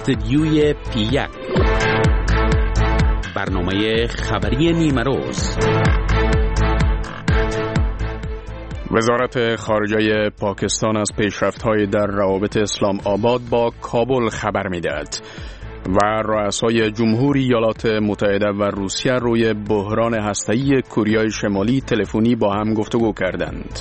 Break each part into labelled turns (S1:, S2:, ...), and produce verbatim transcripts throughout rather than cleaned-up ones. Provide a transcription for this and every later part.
S1: استدیوی پی یک، برنامه خبری نیمه روز.
S2: وزارت خارجه پاکستان از پیشرفت‌های در روابط اسلام آباد با کابل خبر می‌دهد و رؤسای جمهوری ایالات متحده و روسیه روی بحران هسته‌ای کره شمالی تلفنی با هم گفتگو کردند.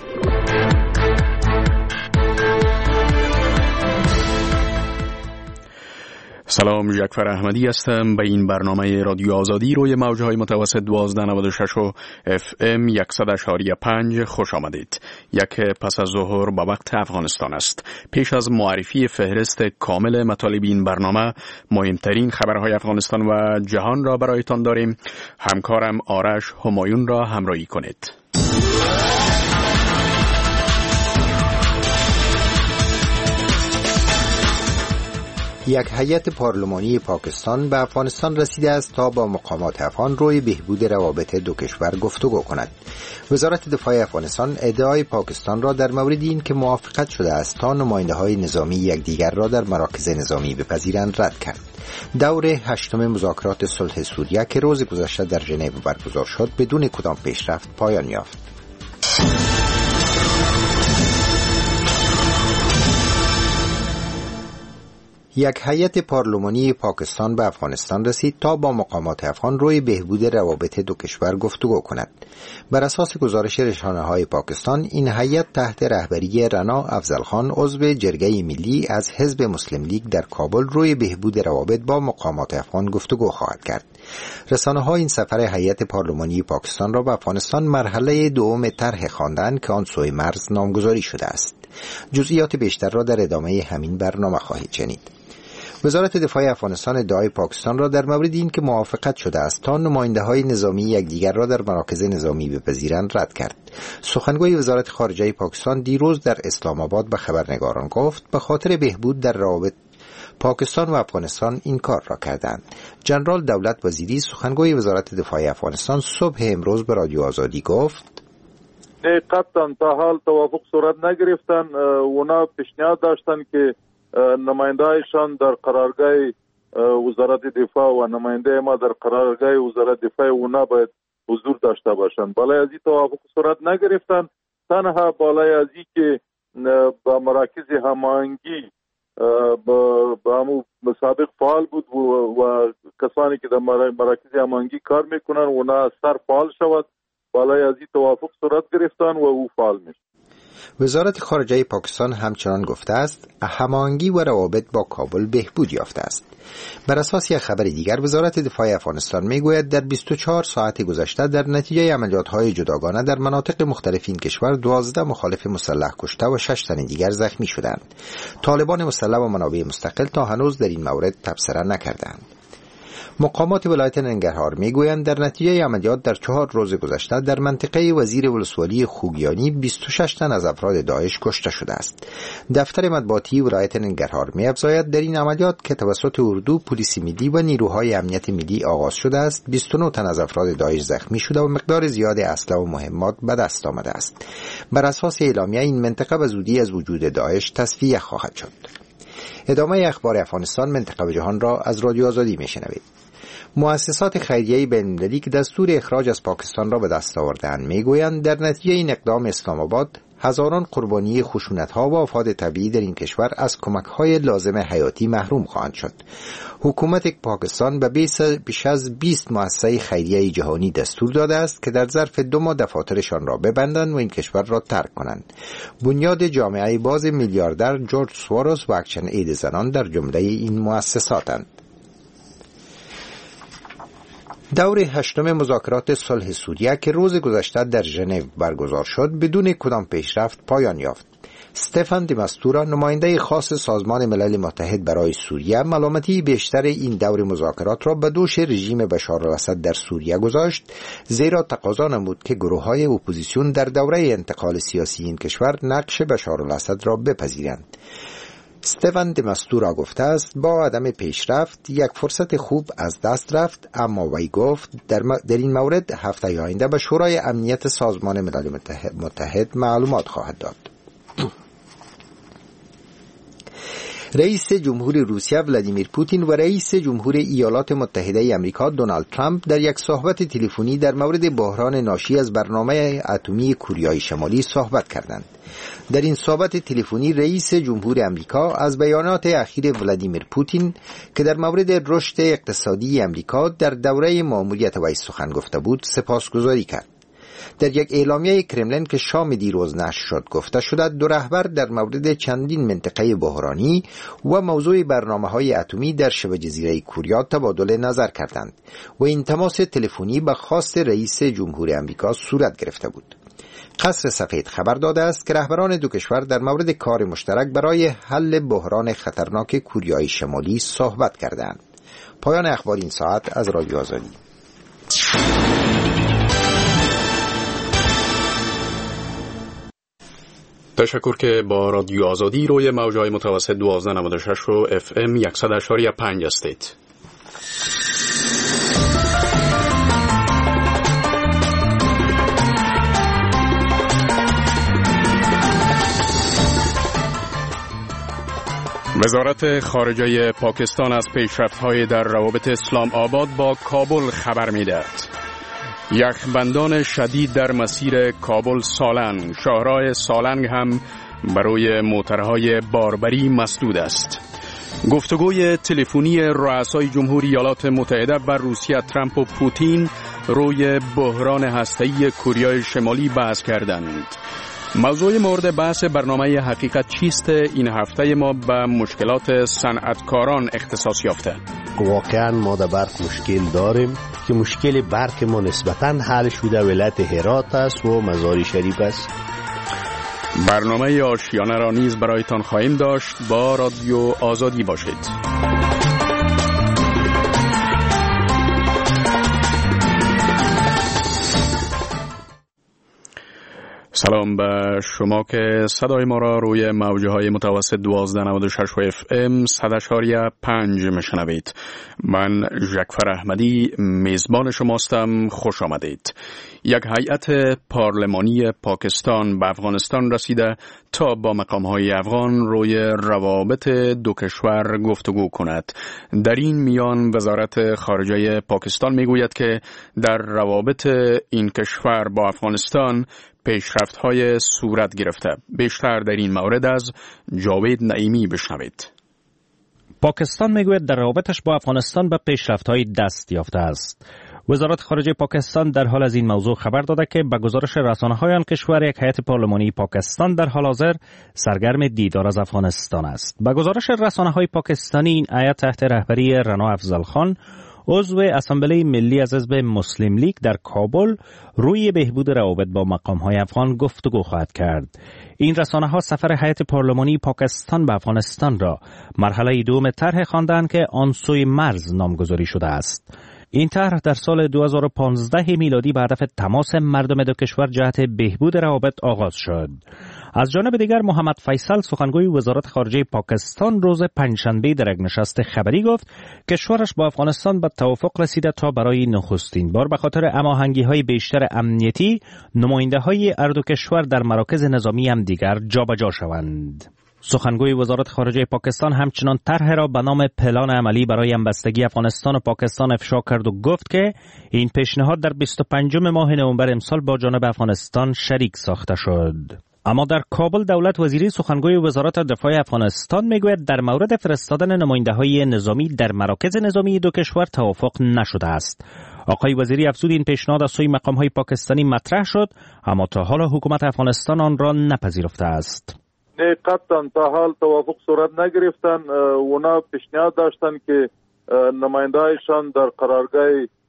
S2: سلام، جعفر احمدی هستم. به این برنامه رادیو آزادی روی موج‌های متوسط دوازده نود و شش و اف ام صد و پنج خوش آمدید. یک پس از ظهر به وقت افغانستان است. پیش از معرفی فهرست کامل مطالب این برنامه، مهمترین خبرهای افغانستان و جهان را برایتان داریم. همکارم آرش همایون را همراهی کنید.
S3: یک هیئت پارلمانی پاکستان به افغانستان رسیده است تا با مقامات افغان روی بهبود روابط دو کشور گفتگو کند. وزارت دفاع افغانستان ادعای پاکستان را در مورد این که موافقت شده است تا نماینده‌های نظامی یکدیگر را در مراکز نظامی بپذیرند رد کرد. دور هشتم مذاکرات صلح سوریه که روز گذشته در ژنو برگزار شد بدون کدام پیشرفت پایان یافت. یک هیئت پارلمانی پاکستان به افغانستان رسید تا با مقامات افغان روی بهبود روابط دو کشور گفتگو کند. بر اساس گزارش رسانه‌های پاکستان، این هیئت تحت رهبری رنا افضلخان عضو جرگه ملی از حزب مسلم لیگ در کابل روی بهبود روابط با مقامات افغان گفتگو خواهد کرد. رسانه‌ها این سفر هیئت پارلمانی پاکستان را به افغانستان مرحله دوم طرح خواندند که آن سوی مرز نامگذاری شده است. جزئیات بیشتر را در ادامه همین برنامه خواهید شنید. وزارت دفاع افغانستان ادعای پاکستان را در مورد این که موافقت شده است تا نماینده‌های نظامی یکدیگر را در مراکز نظامی بپذیرند رد کرد. سخنگوی وزارت خارجه پاکستان دیروز در اسلام آباد به خبرنگاران گفت به خاطر بهبود در روابط پاکستان و افغانستان این کار را کردند. جنرال دولت وزیری سخنگوی وزارت دفاع افغانستان صبح امروز به رادیو آزادی گفت:
S4: قطعا تا حال توافق صورت نگرفتن. اونا پیشنهاد داشتن که نمایندهایشان در قرارگاه وزارت دفاع و نماینده ما در قرارگاه وزارت دفاع اونا باید حضور داشته باشند. بالای از این توافق صورت نگرفتن. تنها بالای از این که با مراکز هماهنگی با همو مسابق فعال بود و کسانی که در مراکز هماهنگی کار میکنن اونا سر فعال شود. بالای از این توافق صورت گرفتن و او فعال میشه.
S3: وزارت خارجه پاکستان همچنان گفته است هماهنگی و روابط با کابل بهبود یافته است. بر اساس یک خبر دیگر، وزارت دفاع افغانستان میگوید در بیست و چهار ساعت گذشته در نتیجه عملیات‌های جداگانه در مناطق مختلف این کشور دوازده مخالف مسلح کشته و شش تن دیگر زخمی شدند. طالبان مسلح و منابع مستقل تا هنوز در این مورد تبصره نکردند. مقامات ولایت ننگرهار میگویند در نتیجه عملیات در چهار روز گذشته در منطقه وزیر ولسوالی خوگیانی بیست و شش تن از افراد داعش کشته شده است. دفتر مطبوعاتی ولایت ننگرهار می‌افزاید در این عملیات که توسط اردو، پلیس ملی و نیروهای امنیت ملی آغاز شده است، بیست و نه تن از افراد داعش زخمی شده و مقدار زیاد اسلحه و مهمات به دست آمده است. بر اساس اعلامیه این منطقه به زودی از وجود داعش تصفیه خواهد شد. ادامه اخبار افغانستان، منطقه و جهان را از رادیو آزادی میشنوید. مؤسسات خیریه بین‌المللی که دستور اخراج از پاکستان را به دست آورده‌اند میگویند در نتیجه این اقدام اسلام آباد هزاران قربانی خشونت‌ها و آفات طبیعی در این کشور از کمک‌های لازم حیاتی محروم خواهند شد. حکومت پاکستان به بیش از بیست مؤسسه خیریه جهانی دستور داده است که در ظرف دو ماه دفاترشان را ببندند و این کشور را ترک کنند. بنیاد جامعه باز میلیاردر جورج سوروس و اکشن اید زنان در جمله این مؤسساتند. دور هشتم مذاکرات صلح سوریه که روز گذشته در ژنو برگزار شد بدون کدام پیشرفت پایان یافت. استفان دی مستورا، نماینده خاص سازمان ملل متحد برای سوریه، ملامتی بیشتر این دور مذاکرات را به دوش رژیم بشار الاسد در سوریه گذاشت، زیرا تقاضا نمود که گروه‌های اپوزیسیون در دوره انتقال سیاسی این کشور نقش بشار الاسد را بپذیرند. استفان دی مستورا گفته است با عدم پیشرفت یک فرصت خوب از دست رفت، اما وی گفت در, م... در این مورد هفته آینده به شورای امنیت سازمان ملل متحد معلومات خواهد داد. رئیس جمهور روسیه ولادیمیر پوتین و رئیس جمهور ایالات متحده آمریکا دونالد ترامپ در یک صحبت تلفنی در مورد بحران ناشی از برنامه اتمی کوریای شمالی صحبت کردند. در این صحبت تلفنی رئیس جمهور آمریکا از بیانات اخیر ولادیمیر پوتین که در مورد رشد اقتصادی آمریکا در دوره مأموریت وی سخن گفته بود سپاسگزاری کرد. در یک اعلامیه کرملین که شام دیروز نشر شد گفته شده دو رهبر در مورد چندین منطقه بحرانی و موضوع برنامه‌های اتمی در شبه جزیره کوریا تبادل نظر کردند و این تماس تلفنی به خواست رئیس جمهور آمریکا صورت گرفته بود. قصر سفید خبر داده است که رهبران دو کشور در مورد کار مشترک برای حل بحران خطرناک کوریای شمالی صحبت کردند. پایان اخبار این ساعت از رادیو آزادی.
S2: تشکر که با رادیو آزادی روی موجهای متوسط دوازده نود و شش و اف ام صد و پنج هستید. وزارت خارجه پاکستان از پیشرفت‌های در روابط اسلام آباد با کابل خبر می‌دهد. یخبندان شدید در مسیر کابل سالنگ، شاهراه سالنگ هم برای موترهای باربری مسدود است. گفتگوی تلفنی رؤسای جمهوری ایالات متحده و روسیه ترامپ و پوتین روی بحران هسته‌ای کوریای شمالی بحث کردند. موضوع مورد بحث برنامه حقیقت چیست این هفته ما به مشکلات صنعتکاران اختصاص یافته.
S5: واقعا ما در برق مشکل داریم که مشکل برق ما نسبتاً حل شده ولایت هرات است و مزار شریف است.
S2: برنامه آشیانه را نیز برایتان خواهیم داشت. با رادیو آزادی باشید. سلام به شما که صدای ما را روی موجه های متوسط دوازده نود و شش و اف ام صد و پنج میشنوید. من ژکفر احمدی میزبان شماستم. خوش آمدید. یک هیئت پارلمانی پاکستان به افغانستان رسیده تا با مقام‌های افغان روی روابط دو کشور گفتگو کند. در این میان وزارت خارجه پاکستان میگوید که در روابط این کشور با افغانستان پیشرفت‌های صورت گرفته. بیشتر در این مورد از جاوید نعیمی بشنوید.
S6: پاکستان میگوید در روابطش با افغانستان به پیشرفت‌های دست یافته است. وزارت خارجه پاکستان در حال از این موضوع خبر داده که به گزارش رسانه‌های آن کشور یک هیئت پارلمانی پاکستان در حال حاضر سرگرم دیدار از افغانستان است. به گزارش رسانه‌های پاکستانی این هیئت تحت رهبری رنا افضل خان عضو اسامبله ملی از حزب مسلم لیگ در کابل روی بهبود روابط با مقام‌های افغان گفتگو خواهد کرد. این رسانه‌ها سفر هیئت پارلمانی پاکستان به افغانستان را مرحله دوم طرح خواندند که آن سوی مرز نامگذاری شده است. این طرح در سال دو هزار و پانزده میلادی به هدف تماس مردم دو کشور جهت بهبود روابط آغاز شد. از جانب دیگر محمد فیصل سخنگوی وزارت خارجه پاکستان روز پنجشنبه در یک نشست خبری گفت کشورش با افغانستان به توافق رسیده تا برای نخستین بار به خاطر هماهنگی‌های بیشتر امنیتی نماینده‌های هر دو کشور در مراکز نظامی هم دیگر جابجا شوند. سخنگوی وزارت خارجه پاکستان همچنان طرح را به نام پلان عملی برای همبستگی افغانستان و پاکستان افشا کرد و گفت که این پیشنهاد در بیست و پنجم ماه نوامبر امسال با جانب افغانستان شریک ساخته شد. اما در کابل دولت وزیری سخنگوی وزارت دفاع افغانستان میگوید در مورد فرستادن نماینده‌های نظامی در مراکز نظامی دو کشور توافق نشده است. آقای وزیری افزود این پیشنهاد از سوی مقام‌های پاکستانی مطرح شد اما تا حالا حکومت افغانستان آن را نپذیرفته است.
S4: نه قطعا تا حال توافق صورت نگرفتن. اونا پیشنهاد داشتن که نماینده‌هایشان در قرارگاه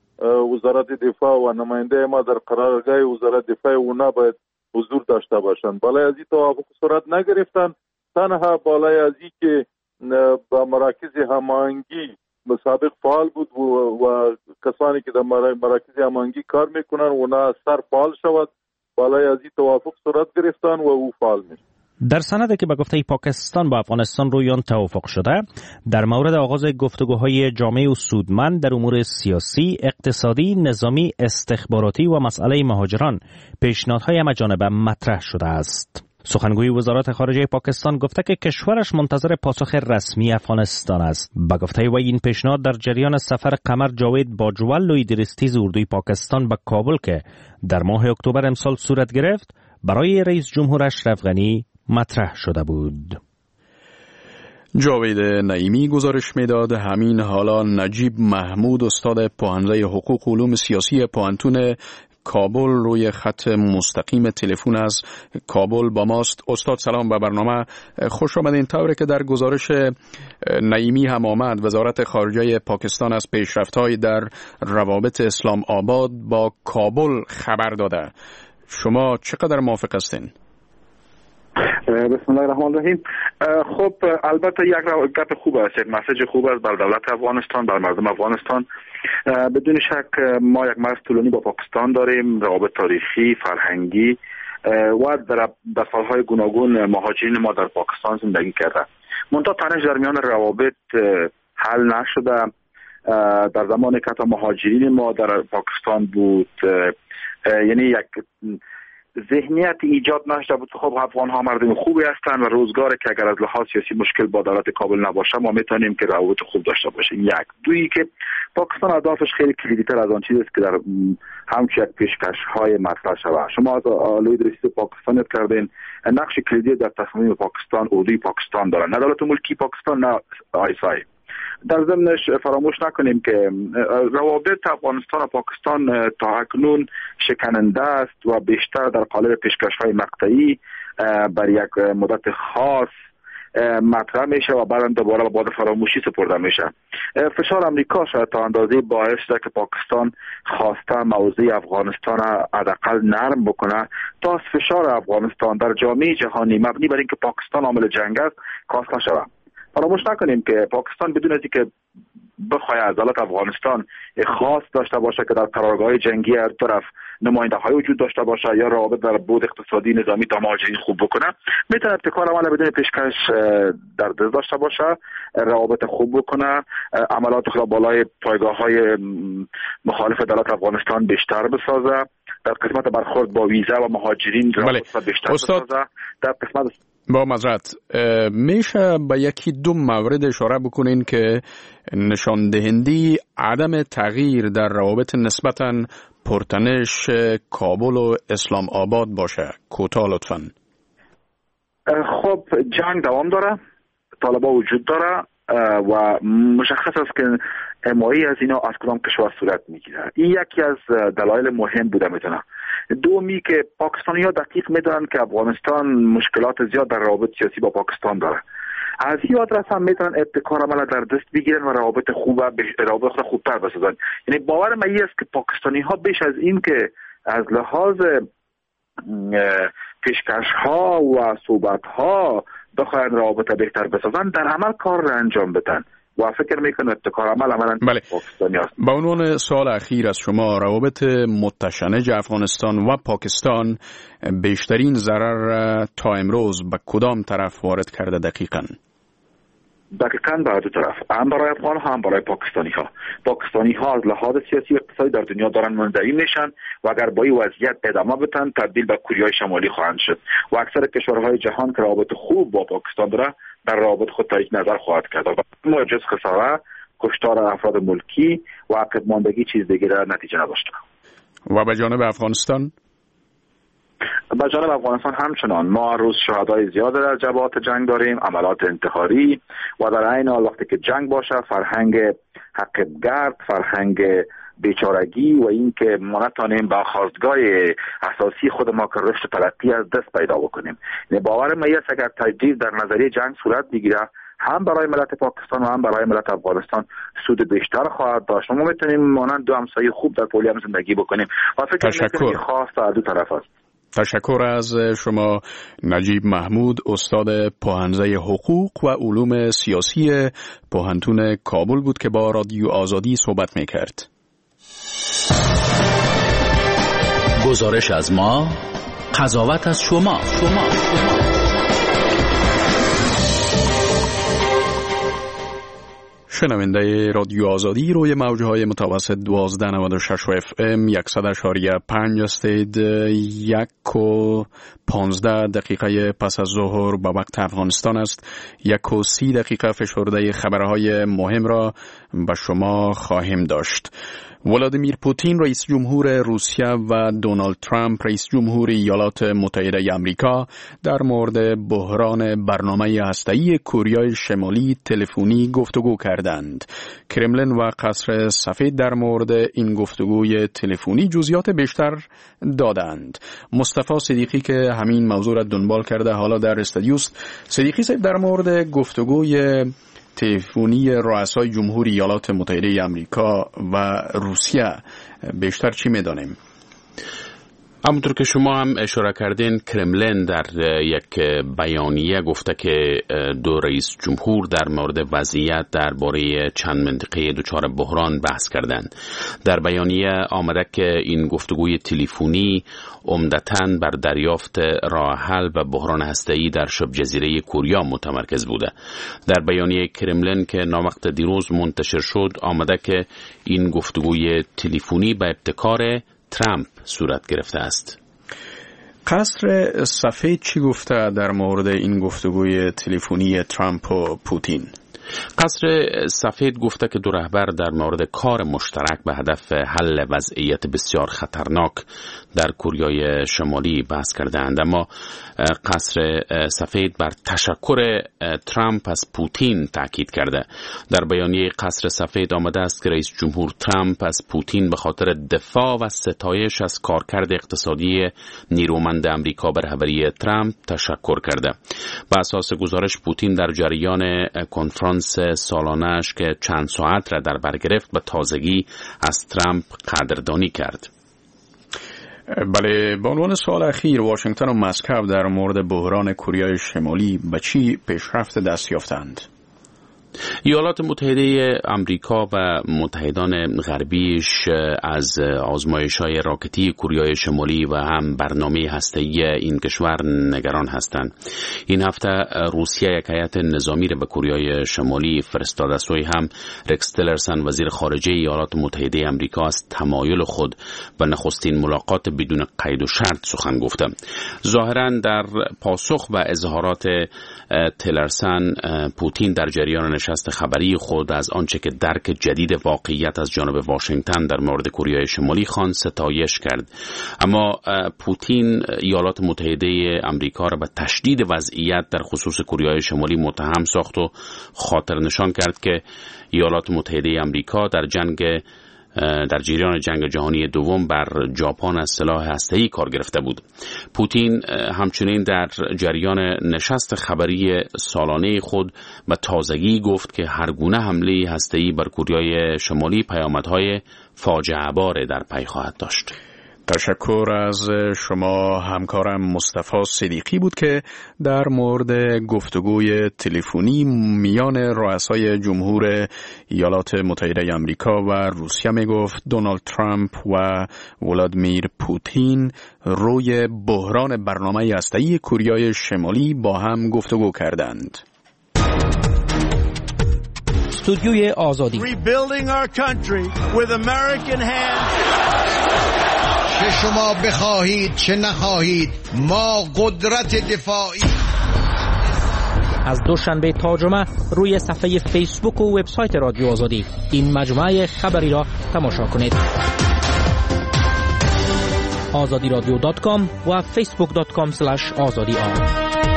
S4: وزارت دفاع و نماینده ما در قرارگاه وزارت دفاع اونا باید حضور داشته باشند. بالای از این توافق صورت نگرفتن. تنها بالای از این که با مراکز هماهنگی مسابق فعال بود و, و کسانی که در مراکز هماهنگی کار میکنن اونا سر فعال شود. بالای از این توافق صورت گرفتن و او فعال میشه.
S6: در سندی که به گفته پاکستان با افغانستان روی آن توافق شده در مورد آغاز گفتگوهای جامع و سودمند در امور سیاسی، اقتصادی، نظامی، استخباراتی و مسئله مهاجران پیشنهادهای همه جانبه مطرح شده است. سخنگوی وزارت خارجه پاکستان گفته که کشورش منتظر پاسخ رسمی افغانستان است. به گفته وی این پیشنهاد در جریان سفر قمر جاوید باجوال لویدرستیز اردوی پاکستان به کابل که در ماه اکتبر امسال صورت گرفت برای رئیس جمهور اشرف غنی مطرح شده بود.
S2: جاوید نعیمی گزارش میداد همین حالا نجیب محمود استاد پوهنده حقوق و علوم سیاسی پوهنتون کابل روی خط مستقیم تلفن از کابل با ماست. استاد سلام به برنامه، خوش آمدین. طوری که در گزارش نعیمی هم آمد، وزارت خارجه پاکستان از پیشرفت‌های در روابط اسلام آباد با کابل خبر داده. شما چقدر موافق هستین؟
S7: بسم الله الرحمن الرحیم. خب البته یک گپ خوب است، یک مسیج خوب است بر دولت افغانستان، بر مردم افغانستان. بدون شک ما یک مرز طولانی با پاکستان داریم، روابط تاریخی، فرهنگی و در در سالهای گوناگون مهاجرین ما در پاکستان زندگی کرده. منتها تنش در میان روابط حل نشده. در زمانی که مهاجرین ما در پاکستان بود، یعنی یک ذهنیت ایجاد نشده بود. خب افغان ها مردم خوبی هستند و روزگاری که اگر از لحاظ سیاسی مشکل با دولت کابل نباشه ما میتونیم که روابط خوب داشته باشیم. یک دویی که پاکستان اهدافش خیلی کلیدی تر از آن چیزی است که در همچین یک پیشکش های مطرح شود. شما از لویدرستیز پاکستان یاد کردین، نقش کلیدی در تصمیم پاکستان اردوی پاکستان دارن، نه دولت ملکی پاکستان نه آیسای. در ضمنش فراموش نکنیم که روابط افغانستان و پاکستان تا اکنون شکننده است و بیشتر در قالب پیشکش‌های مقطعی بر یک مدت خاص مطرح میشه و بعد دوباره با باد فراموشی سپرده میشه. فشار امریکا شاید تا اندازه باعث شده که پاکستان خواسته موضوع افغانستان حداقل نرم بکنه تا از فشار افغانستان در جامعه جهانی مبنی بر اینکه پاکستان عامل جنگ است کاسته شود. فراموش نکنیم که پاکستان بدون از اینکه بخواد از دولت افغانستان خاص داشته باشه که در قرارگاه جنگی هر طرف نماینده های وجود داشته باشه یا روابط در بود اقتصادی نظامی تا مهاجرین خوب بکنه، میتونه ابتکار عمل بدون پیشکش در دست داشته باشه، روابط خوب بکنه، عملات خود بالای پایگاه های مخالف دولت افغانستان بیشتر بسازه، در قسمت برخورد با ویزا و مهاجرین روابط بیشتر بسازه. در قسمت
S2: با معذرت میشه به یکی دو مورد اشاره بکنین که نشان دهنده عدم تغییر در روابط نسبتاً پرتنش کابل و اسلام آباد باشه؟ کوتاه لطفاً.
S7: خب جنگ دوام داره، طالبان وجود داره و مشخص است که حمایت از اینا از کدام کشور صورت میگیره. این یکی از دلایل مهم بوده میتونه. دومی که پاکستانی ها دقیق میدونن که افغانستان مشکلات زیاد در روابط سیاسی با پاکستان داره. از این آدرس هم میتونن ابتکار عمل در دست بگیرن و روابط خوب روابط خود خوبتر بسازن. یعنی باور من این است که پاکستانی ها بیش از این که از لحاظ پیشکش ها و صحبت ها بخواهن روابط بهتر بسازن، در عمل کار را انجام بدن و فکر میکنم ابتکار عمل عملا
S2: بله.
S7: پاکستانی هست.
S2: با عنوان سوال اخیر از شما، روابط متشنج افغانستان و پاکستان بیشترین ضرر تا امروز به کدام طرف وارد کرده دقیقاً؟
S7: دقیقاً برای دو طرف، هم برای افغان ها هم برای پاکستانی ها. پاکستانی ها از لحاظ سیاسی و اقتصادی در دنیا دارن منزوی میشن و اگر با این وضعیت ادامه بدن تبدیل به کره شمالی خواهند شد و اکثر کشورهای جهان که روابط خوب با پاکستان داره در روابط خود تایید نظر خواهد کرد و جز خساره، کشتار افراد ملکی و عقب ماندگی چیز دیگه نتیجه نداشته.
S2: و به جانب افغانستان؟
S7: به جانب افغانستان همچنان ما روز شهدای زیاد در جبهات جنگ داریم، عملات انتحاری و در عین حال وقتی که جنگ باشه فرهنگ حق گرد، فرهنگ بیچارگی و این که ما نتانیم با خواستگاه اساسی خود ما که رشد ترقی از دست پیدا بکنیم. یعنی باور من است اگر تجدید در نظریه جنگ صورت بگیره هم برای ملت پاکستان و هم برای ملت افغانستان سود بیشتر خواهد داشت. ما میتونیم مانند دو همسایه خوب در پولی هم زندگی بکنیم و فکر می‌کنم که خاص از دو طرف است.
S2: تشکر از شما نجیب محمود، استاد پوهنده حقوق و علوم سیاسی پوهنتون کابل بود که با رادیو آزادی صحبت میکرد.
S1: گزارش از ما، قضاوت از شما. شما.
S2: شنونده رادیو آزادی روی موجهای متوسط دوازده نود و شش و اف ام یکصد اشاری پنج هستید. یک و پانزده دقیقه پس از ظهر به وقت افغانستان است. یک و سی دقیقه فشرده خبرهای مهم را به شما خواهیم داشت. ولادیمیر پوتین رئیس جمهور روسیه و دونالد ترامپ رئیس جمهور ایالات متحده آمریکا در مورد بحران برنامه هسته‌ای کره شمالی تلفنی گفتگو کردند. کرملین و قصر سفید در مورد این گفتگوی تلفنی جزئیات بیشتر دادند. مصطفی صدیقی که همین موضوع را دنبال کرده حالا در استودیوست. صدیقی صاحب، در مورد گفتگوی تلفنی رؤسای جمهوری ایالات متحده آمریکا و روسیه بیشتر چی می‌دانیم؟
S1: همونطور که شما هم اشاره کردین، کرملین در یک بیانیه گفته که دو رئیس جمهور در مورد وضعیت درباره چند منطقه دچار بحران بحث کردند. در بیانیه آمده که این گفتگوی تلفنی عمدتاً بر دریافت راه حل و بحران هسته‌ای در شبه جزیره کره متمرکز بوده. در بیانیه کرملین که ناوقت دیروز منتشر شد آمده که این گفتگوی تلفنی به ابتکار ترامپ صورت گرفته است.
S2: قصر سفید چی گفته در مورد این گفتگوی تلفنی ترامپ و پوتین؟
S1: قصر سفید گفته که دو رهبر در مورد کار مشترک به هدف حل وضعیت بسیار خطرناک در کره شمالی بحث کردند، اما قصر سفید بر تشکر ترامپ از پوتین تاکید کرده. در بیانیه قصر سفید آمده است که رئیس جمهور ترامپ از پوتین به خاطر دفاع و ستایش از کارکرد اقتصادی نیرومند آمریکا به رهبری ترامپ تشکر کرده. بر اساس گزارش پوتین در جریان کنفرانس سالانه‌اش که چند ساعت را در بر گرفت به تازگی از ترامپ قدردانی کرد.
S2: بله، به عنوان سوال اخیر، واشنگتن و مسکو در مورد بحران کره شمالی به چی پیشرفت دست یافتند؟
S1: ایالات متحده آمریکا و متحدان غربیش از آزمایش‌های راکتی کره شمالی و هم برنامه هسته‌ای این کشور نگران هستند. این هفته روسیه یک هیئت نظامی را به کره شمالی فرستاده است. هم رکس تیلرسن وزیر خارجه ایالات متحده آمریکا از تمایل خود به نخستین ملاقات بدون قید و شرط سخن گفته. ظاهراً در پاسخ به اظهارات تیلرسن، پوتین در جریان نشست خبری خود از آنچه که درک جدید واقعیت از جانب واشنگتن در مورد کره شمالی خوان ستایش کرد. اما پوتین ایالات متحده آمریکا را به تشدید وضعیت در خصوص کره شمالی متهم ساخت و خاطر نشان کرد که ایالات متحده آمریکا در جنگ در جریان جنگ جهانی دوم بر ژاپن از سلاح هسته‌ای کار گرفته بود. پوتین همچنین در جریان نشست خبری سالانه خود به تازگی گفت که هر گونه حمله هسته‌ای بر کره شمالی پیامدهای فاجعه بار در پی خواهد داشت.
S2: تشکر از شما. همکارم مصطفی صدیقی بود که در مورد گفتگوی تلفنی میان رؤسای جمهور ایالات متحده آمریکا و روسیه می گفت دونالد ترامپ و ولادیمیر پوتین روی بحران برنامه هسته‌ای کره شمالی با هم گفتگو کردند.
S6: استودیوی آزادی.
S8: Rebuilding our country with American hands.
S9: چه شما بخواهید چه نخواهید ما قدرت دفاعی.
S6: از دوشنبه تا جمعه روی صفحه فیسبوک و وبسایت رادیو آزادی این مجموعه خبری را تماشا کنید. آزادی رادیو دات کام و فیسبوک دات کام اسلش آزادی آر.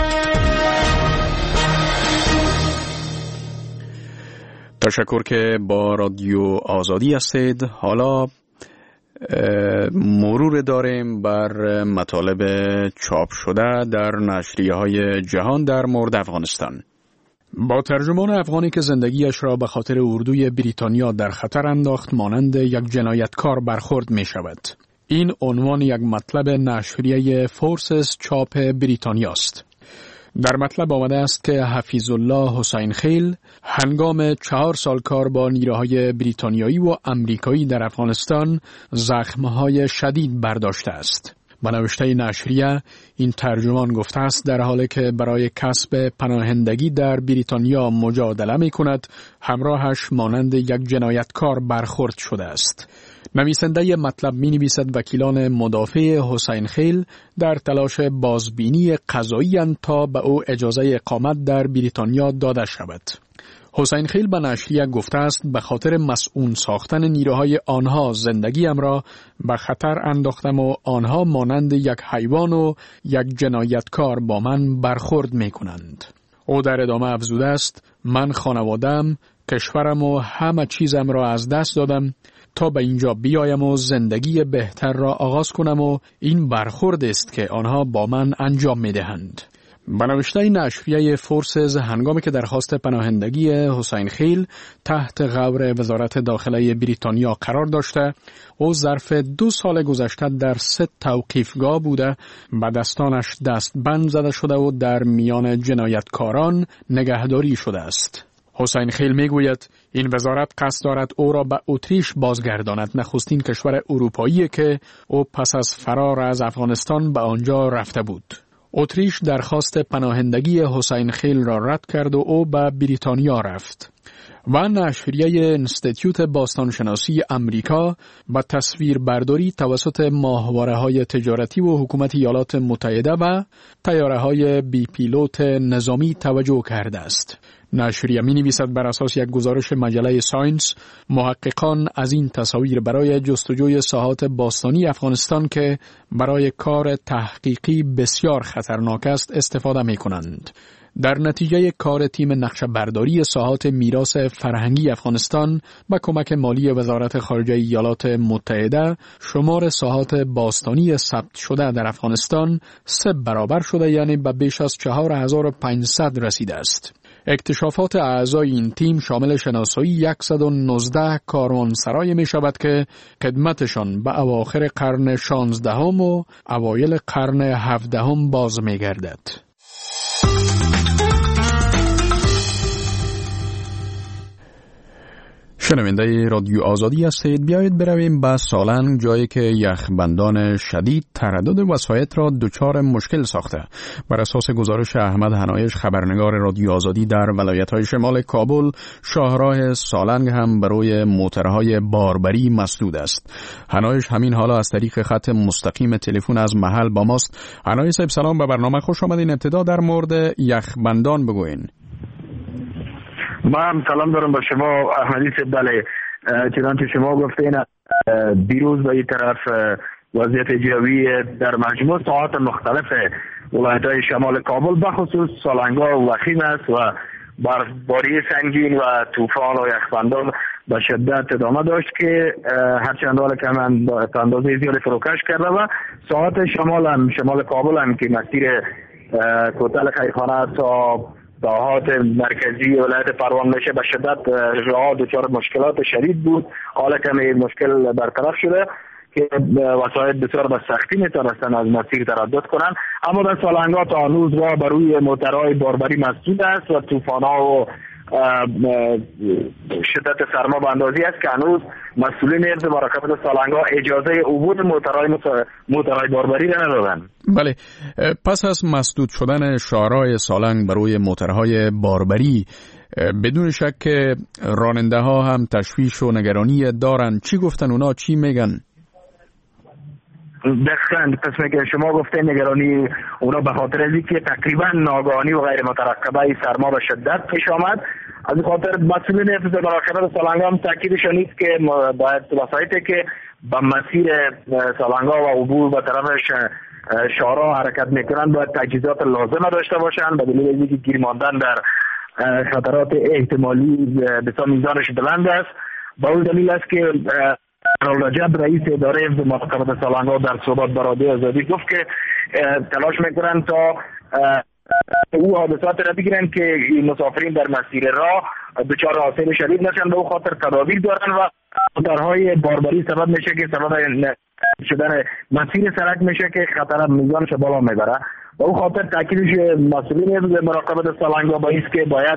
S2: تشکر که با رادیو آزادی هستید. حالا مرور داریم بر مطالب چاپ شده در نشریه‌های جهان در مورد افغانستان. با ترجمان افغانی که زندگیش را به خاطر اردوی بریتانیا در خطر انداخت مانند یک جنایتکار برخورد می شود. این عنوان یک مطلب نشریه فورسز چاپ بریتانیا است. در مطلب آمده است که حفیظ الله حسین خیل هنگام چهار سال کار با نیروهای بریتانیایی و امریکایی در افغانستان زخمهای شدید برداشته است. به نوشته نشریه این ترجمان گفته است در حالی که برای کسب پناهندگی در بریتانیا مجادله می کند، همراهش مانند یک جنایتکار برخورد شده است. نویسنده مطلب می نویسد وکیلان مدافع حسین خیل در تلاش بازبینی قضایی اند تا به او اجازه اقامت در بریتانیا داده شود. حسین خیل به نشریه گفته است به خاطر مسئول ساختن نیروهای آنها زندگیم را به خطر انداختم و آنها مانند یک حیوان و یک جنایتکار با من برخورد می کنند. او در ادامه افزوده است من خانوادم، کشورم و همه چیزم را از دست دادم تا به اینجا بیایم و زندگی بهتر را آغاز کنم و این برخورد است که آنها با من انجام می دهند. به نوشته نشریه فورسز هنگامی که درخواست پناهندگی حسین خیل تحت غور وزارت داخله بریتانیا قرار داشته، او ظرف دو سال گذشته در سه توقیفگاه بوده، به دستانش دستبند زده شده و در میان جنایتکاران نگهداری شده است. حسین خیل می گوید این وزارت قصد دارد او را به اتریش بازگرداند، نخستین کشور اروپایی که او پس از فرار از افغانستان به آنجا رفته بود. اتریش درخواست پناهندگی حسین خیل را رد کرد و او به بریتانیا رفت. و نشریه انستیتیوت باستانشناسی امریکا به تصویر برداری توسط ماهواره‌های تجارتی و حکومت ایالات متحده و طیاره‌های بی پیلوت نظامی توجه کرده است. نشریه می نویسد بر اساس یک گزارش مجله ساینس، محققان از این تصاویر برای جستجوی ساحات باستانی افغانستان که برای کار تحقیقی بسیار خطرناک است استفاده می کنند. در نتیجه کار تیم نقشه برداری ساحات میراث فرهنگی افغانستان با کمک مالی وزارت خارجه ایالات متحده، شمار ساحات باستانی ثبت شده در افغانستان سه برابر شده، یعنی به بیش از چهار هزار و پانصد رسیده است. اکتشافات اعضای این تیم شامل شناسایی صد و نوزده کاروانسرای می شود که خدمتشان به اواخر قرن شانزدهم و اوایل قرن هفدهم باز می گردد. شنونده رادیو آزادی هستید. بیایید برویم به سالنگ، جایی که یخبندان شدید تردد وسایط را دچار مشکل ساخته. بر اساس گزارش احمد حنایش، خبرنگار رادیو آزادی، در ولایت‌های شمال کابل شاهراه سالنگ هم برای موترهای باربری مسدود است. حنایش همین حالا از طریق خط مستقیم تلفن از محل با ماست. حنایش صاحب سلام، به برنامه خوش آمدین. ابتدا در مورد یخبندان بگوین.
S7: من سلام دارم به شما احمدی صاحب. بله، چنانچه شما گفتین دیروز به این طرف وضعیت جوی در مجموع ساحات مختلف ولایت‌های شمال کابل بخصوص سالنگ‌ها وخیم است و برفباری سنگین و طوفان و یخبندان به شدت ادامه داشت که هرچند حال که من با اندازه زیادی فروکش کرده و ساحات شمال هم شمال کابل هم که مسیر کوتل خیرخانه تا ساحات مرکزی ولایت پروان میشه به شدت راه دچار مشکلات شدید بود. حالا کمی مشکل برطرف شده که وسایط بسیار به سختی میتونستن از مسیر تردد کنن، اما در سالنگ‌ها تا هنوز راه بر روی موترهای باربری مسدود است و طوفان‌ها و شدت سرما به اندازی است که هنوز مسئولین حفظ مراقبت سالنگ‌ها اجازه عبور موترهای موترهای باربری را ندادند.
S2: بله، پس از مسدود شدن شاهراه سالنگ برای موترهای باربری، بدون شک که راننده ها هم تشویش و نگرانی دارن. چی گفتن اونا؟ چی میگن؟
S7: دقیقاً قسمی که شما گفته نگرانی اونا به خاطر از اینکه تقریبا ناگهانی و غیر مترقبه سرما به شدت پیش آمد. از این خاطر مسئولین حفظ مراقبت سالنگ‌ها هم تاکیدشان نیست که باید وسایطی که به مسیر سالنگ‌ها و عبور به طرف شاهراه حرکت میکنن باید تجهیزات لازم داشته باشند، به دلیل اینکه گیر ماندن در خطرات احتمالی بسیار میزانش بلند است. با اون دلیل است که رجب رئیس اداره حفظ مراقبت سالنگ‌ها در صحبت با رادیو آزادی گفت که تلاش میکنن تا او حادثات را بگیرن که مسافرین در مسیر راه دچار آسیب شدید نشن. به او خاطر تدابیر دارن و موترهای باربری سبب میشه که سبب شدن مسیر سرک میشه که خطر میزانش بالا میبره. به او خاطر تاکیدش مسئولین حفظ مراقبت سالنگ‌ها با است که باید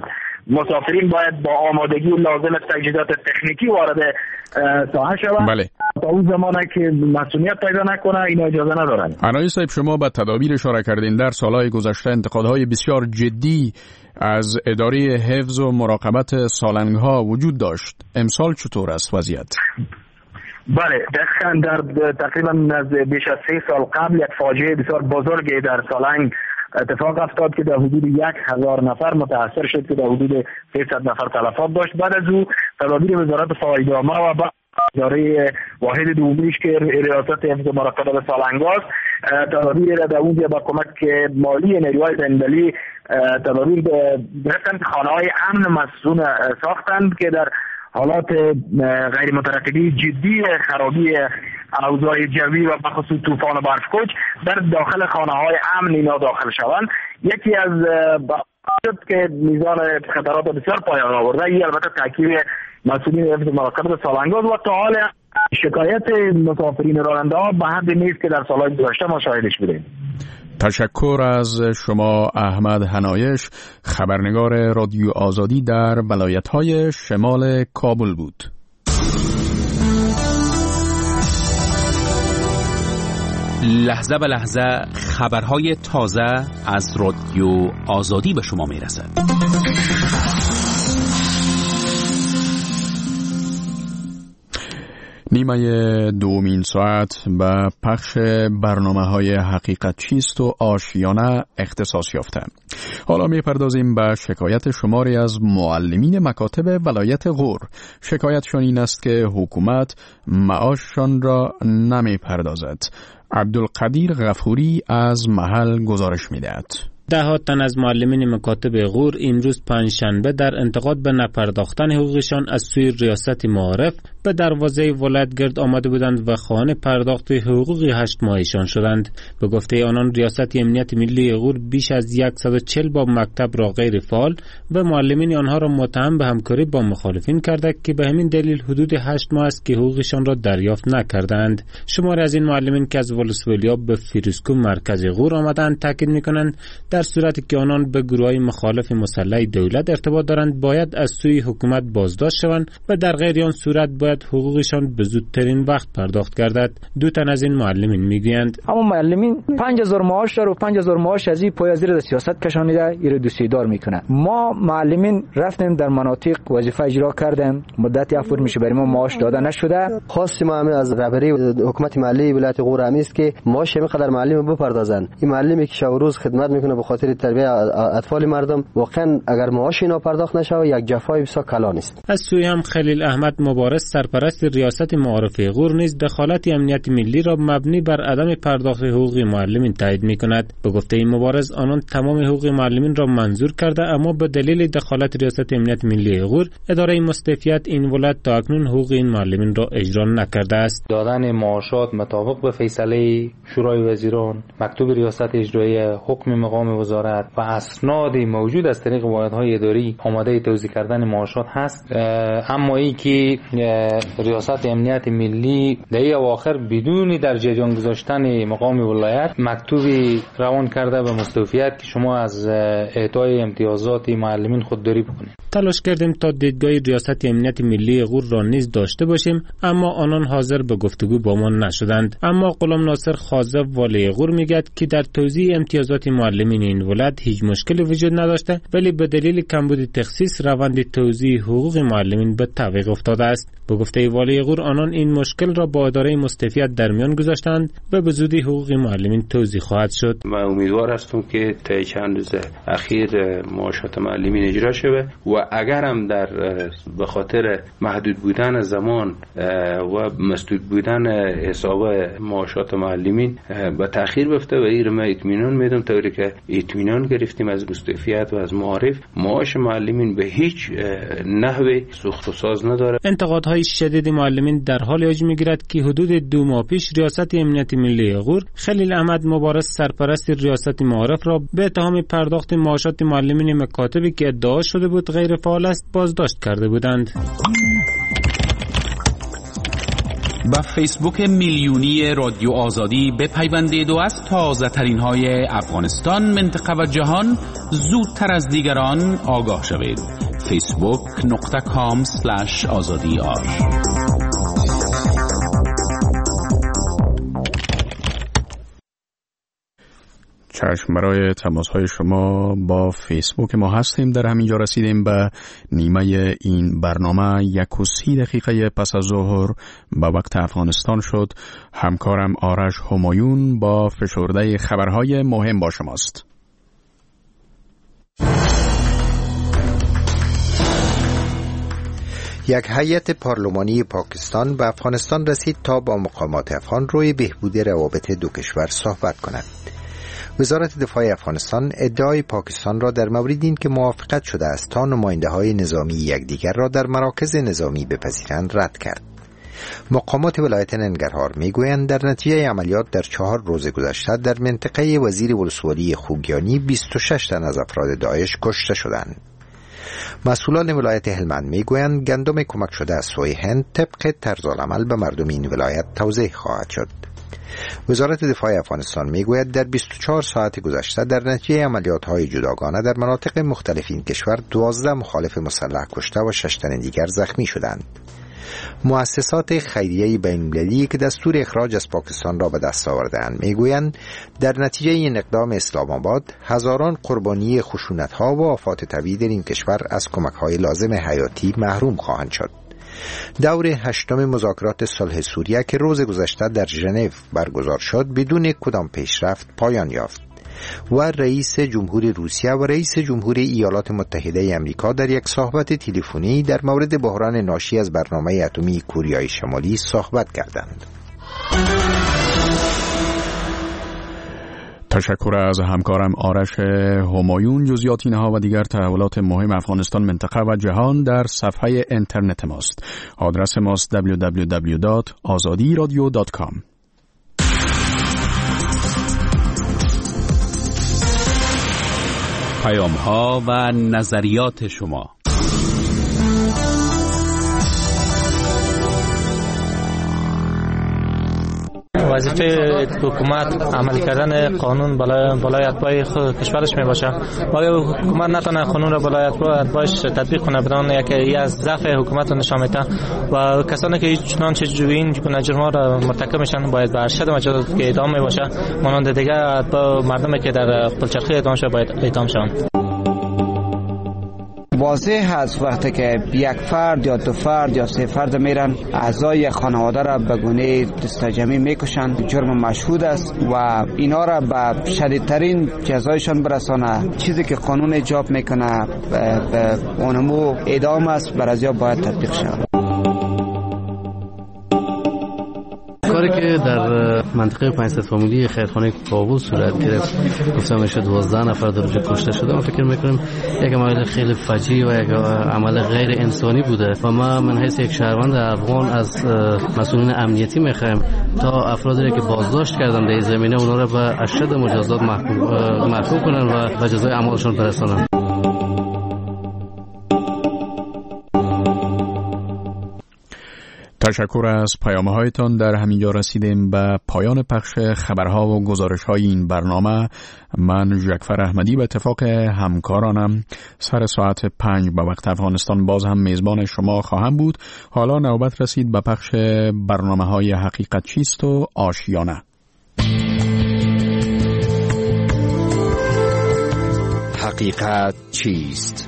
S7: مسافرین باید با آمادگی لازم تجهیزات تکنیکی وارد ساحه شوند.
S2: بله.
S7: تا اون زمانه که مسئولیت پیدا نکنه اینا اجازه ندارن.
S2: عنایی صاحب، شما به تدابیر اشاره کردین. در سالهای گذشته انتقادهای بسیار جدی از اداره حفظ و مراقبت سالنگ‌ها وجود داشت. امسال چطور است وضعیت؟
S7: بله، دقیقاً در تقریبا بیش از سه سال قبل یک فاجعه بسیار بزرگی در سالنگ اتفاق افتاد که در حدود یک هزار نفر متاثر شد که در حدود سیصد نفر تلفات داشت. بعد از او تدابیر وزارت فایده‌نامه و بعد اداره واحد دومیش که ریاست حفظ و مراقبت سالنگ است، تدابیر را در اونجا با کمک مالی نیروهای بین‌المللی تدابیر گرفتند که خانه‌های امن مسکون ساختند که در حالات غیر مترقبی جدی خرابی اوضاع جوی و بخصوص طوفان و برف‌کوچ در داخل خانه‌های امن اینا داخل شوند. یکی از شد که میزان خطرات بسیار پایان آورده. این البته تاکید مسئولین حفظ و مراقبت سالنگ و تا حال شکایت مسافرین راننده‌ها به حد نیست که در سال‌های گذشته ما شاهدش بودیم.
S2: تشکر از شما احمد حنایش، خبرنگار رادیو آزادی در ولایت‌های شمال کابل بود.
S1: لحظه به لحظه خبرهای تازه از رادیو آزادی به شما میرسد.
S2: نیمه دومین ساعت به پخش برنامه‌های حقیقت چیست و آشیانه اختصاص یافته. حالا می‌پردازیم به شکایت شماری از معلمین مکاتب ولایت غور. شکایتشان این است که حکومت معاششان را نمی‌پردازد. عبدالقدیر غفوری از محل گزارش می‌دهد.
S10: ده ها تن از معلمین مکاتب غور امروز پنجشنبه در انتقاد به نپرداختن حقوقشان از سوی ریاست معارف به دروازه ولایت گرد آمده بودند و خواهان پرداخت حقوق هشت ماهشان شدند. به گفته آنان ریاست امنیت ملی غور بیش از صد و چهل باب مکتب را غیر فعال و معلمین آنها را متهم به همکاری با مخالفین کرده که به همین دلیل حدود هشت ماه است که حقوقشان را دریافت نکردند. شماری از این معلمین که از ولسوالی به فیروزکوه مرکز غور آمدند تاکید می‌کنند در صورتی که آنان به گروه‌های مخالف مسلح دولت ارتباط دارند باید از سوی حکومت بازداشت شوند و در غیر آن صورت باید حقوقشان به زودترین وقت پرداخت گردد. دو تن از این معلمین میگویند
S11: اما معلمین پنج هزار معاش داره و پنج هزار معاش از این پای زیر سیاست کشانیده ایره دوسیدار میکنه. ما معلمین رفتیم در مناطق وظیفه اجرا کردیم، مدت افور میشه برای ما معاش داده نشده.
S12: خواستیم ما از رهبری حکومت محلی ولایت غور است که معاش اینقدر معلم بپردازن. این معلمی که شب و روز خدمت میکنه به خاطر تربیت اطفال مردم، واقعا اگر معاش اینا پرداخت نشه یک جفای بسیار کلان است.
S10: از سوی هم خلیل احمد مبارز سرپرست ریاست معارف غور نیز دخالت امنیت ملی را مبنی بر عدم پرداخت حقوق معلمین تایید میکند. به گفته این مبارز آنان تمام حقوق معلمین را منظور کرده اما به دلیل دخالت ریاست امنیت ملی غور اداره مستوفیت این ولایت تا اکنون حقوق این معلمین را اجرا نکرده است.
S13: دادن معاشات مطابق به فیصله شورای وزیران، مکتوب ریاست اجرایی، حکم مقام وزارت و اسناد موجود از طریق واحدهای اداری آماده توزیع کردن معاشات هست. اما ای که ریاست امنیت ملی در اواخر بدون در جریان گذاشتن مقام ولایت مکتوبی روان کرده به مستوفیت که شما از اعطای امتیازات معلمین خودداری بکنید.
S10: تلاش کردیم تا دیدگاه ریاست امنیت ملی غور را نیز داشته باشیم اما آنان حاضر به گفتگو با ما نشدند. اما غلام ناصر خازه والی غور میگه که در توزیع امتیازات معلمین این ولایت هیچ مشکلی وجود نداشته ولی به دلیل کمبود تخصیص روند توزیع حقوق معلمین به تعویق افتاده است. به گفته والی غور آنان این مشکل را با اداره مستوفیت در میان گذاشتند و به زودی حقوق معلمین توزیع خواهد شد.
S14: من امیدوار هستم که طی چند روز اخیر معاشات معلمین اجرا شود و اگر هم در به خاطر محدود بودن زمان و مسدود بودن حساب معاشات معلمین به تأخیر بیفته و این ما اطمینان میدم طوری که اطمینان گرفتیم از مستوفیت و از معارف معاش معلمین به هیچ نحوه سوخت و ساز نداره.
S10: انتقادهای شدید معلمین در حال اوج میگیرد که حدود دو ماه پیش ریاست امنیت ملی غور خلیل احمد مبارز سرپرست ریاست معارف را به اتهام پرداخت معاشات معلمین مکاتبی که ادعا شده بود غیر فعال است بازداشت کرده بودند.
S1: با فیسبوک میلیونی رادیو آزادی بپیوندید و از تازه ترین های افغانستان، منطقه و جهان زودتر از دیگران آگاه شوید. فیسبوک نقطه کام سلش آزادی آر.
S2: چشم، برای تماس های شما با فیسبوک ما هستیم. در همینجا رسیدیم به نیمه این برنامه. یک و سی دقیقه پس از ظهر به وقت افغانستان شد. همکارم آرش همایون با فشرده خبرهای مهم با شماست.
S3: یک هیئت پارلمانی پاکستان به افغانستان رسید تا با مقامات افغان روی بهبود روابط دو کشور صحبت کند. وزارت دفاع افغانستان ادعای پاکستان را در مورد این که موافقت شده است تا نماینده‌های نظامی یکدیگر را در مراکز نظامی بپذیرند رد کرد. مقامات ولایت ننگرهار میگویند در نتیجه عملیات در چهار روز گذشته در منطقه وزیر ولسوالی خوگیانی بیست و شش تن از افراد داعش کشته شدند. مسئولان ولایت هلمند میگویند گندم کمک شده از سوی هند طبق طرزالعمل به مردم این ولایت توزیع خواهد شد. وزارت دفاع افغانستان میگوید در بیست و چهار ساعت گذشته در نتیجه عملیات‌های جداگانه در مناطق مختلف این کشور دوازده مخالف مسلح کشته و شش تن دیگر زخمی شدند. مؤسسات خیریه بین‌المللی که دستور اخراج از پاکستان را به دست آورده‌اند میگویند در نتیجه این اقدام اسلام آباد هزاران قربانی خشونت‌ها و آفات طبیعی در این کشور از کمک‌های لازم حیاتی محروم خواهند شد. دور هشتم مذاکرات صلح سوریه که روز گذشته در ژنو برگزار شد بدون کدام پیشرفت پایان یافت و رئیس جمهور روسیه و رئیس جمهور ایالات متحده آمریکا در یک صحبت تلفنی در مورد بحران ناشی از برنامه اتمی کره شمالی صحبت کردند.
S2: تشکر از همکارم آرش همایون. جزئیات اینها و دیگر تحولات مهم افغانستان، منطقه و جهان در صفحه اینترنت ماست. آدرس ماست دبلیو دبلیو دبلیو دات آزادی رادیو دات کام.
S1: پیام ها و نظریات شما.
S15: وظیفه حکومت عمل کردن قانون بالای بالای اتباع کشورش می باشه. اگر حکومت نتونه قانون را بالای اتباعش تطبیق کنه، بدون یکی از ضعف حکومت رو نشان میده و کسانی که چنانچه جوین گونه جرم را مرتکب میشن باید به ارشد مجازات که اعدام می باشه. مانند دیگر اتباع مردمی که در قلچرخی اعدام شده باید اعدام شوند.
S16: واضح است وقتی که یک فرد یا دو فرد یا سه فرد میرن اعضای خانواده را به گونه دستجمعی میکشند، جرم مشهود است و اینا را به شدیدترین جزایشان برسانه. چیزی که قانون ایجاب میکنه به اونمو اعدام است، بر ازیا باید تطبیق شود.
S17: کاری که در منطقه پنج فامیلی خیرخانه کابل صورت گرفت، گفتم میشه دوازده نفر در اونجا کشته شده. من فکر میکنم یک عمل خیلی فجیع و یک عمل غیر انسانی بوده و ما من حیث یک شهروند افغان از مسئولین امنیتی میخوایم تا افرادی که بازداشت کردن در زمینه اونا را به اشد مجازات محکوم کنن و به جزای اعمالشون برسانن.
S2: تشکر از پیام‌هایتان. در همینجا رسیدیم به پایان پخش خبرها و گزارش‌های این برنامه. من جعفر احمدی به اتفاق همکارانم سر ساعت پنج به وقت افغانستان باز هم میزبان شما خواهم بود. حالا نوبت رسید به پخش برنامه‌های حقیقت چیست و آشیانه.
S18: حقیقت چیست؟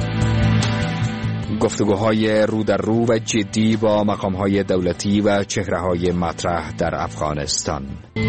S18: گفتگوهای رو در رو و جدی با مقامهای دولتی و چهره‌های مطرح در افغانستان.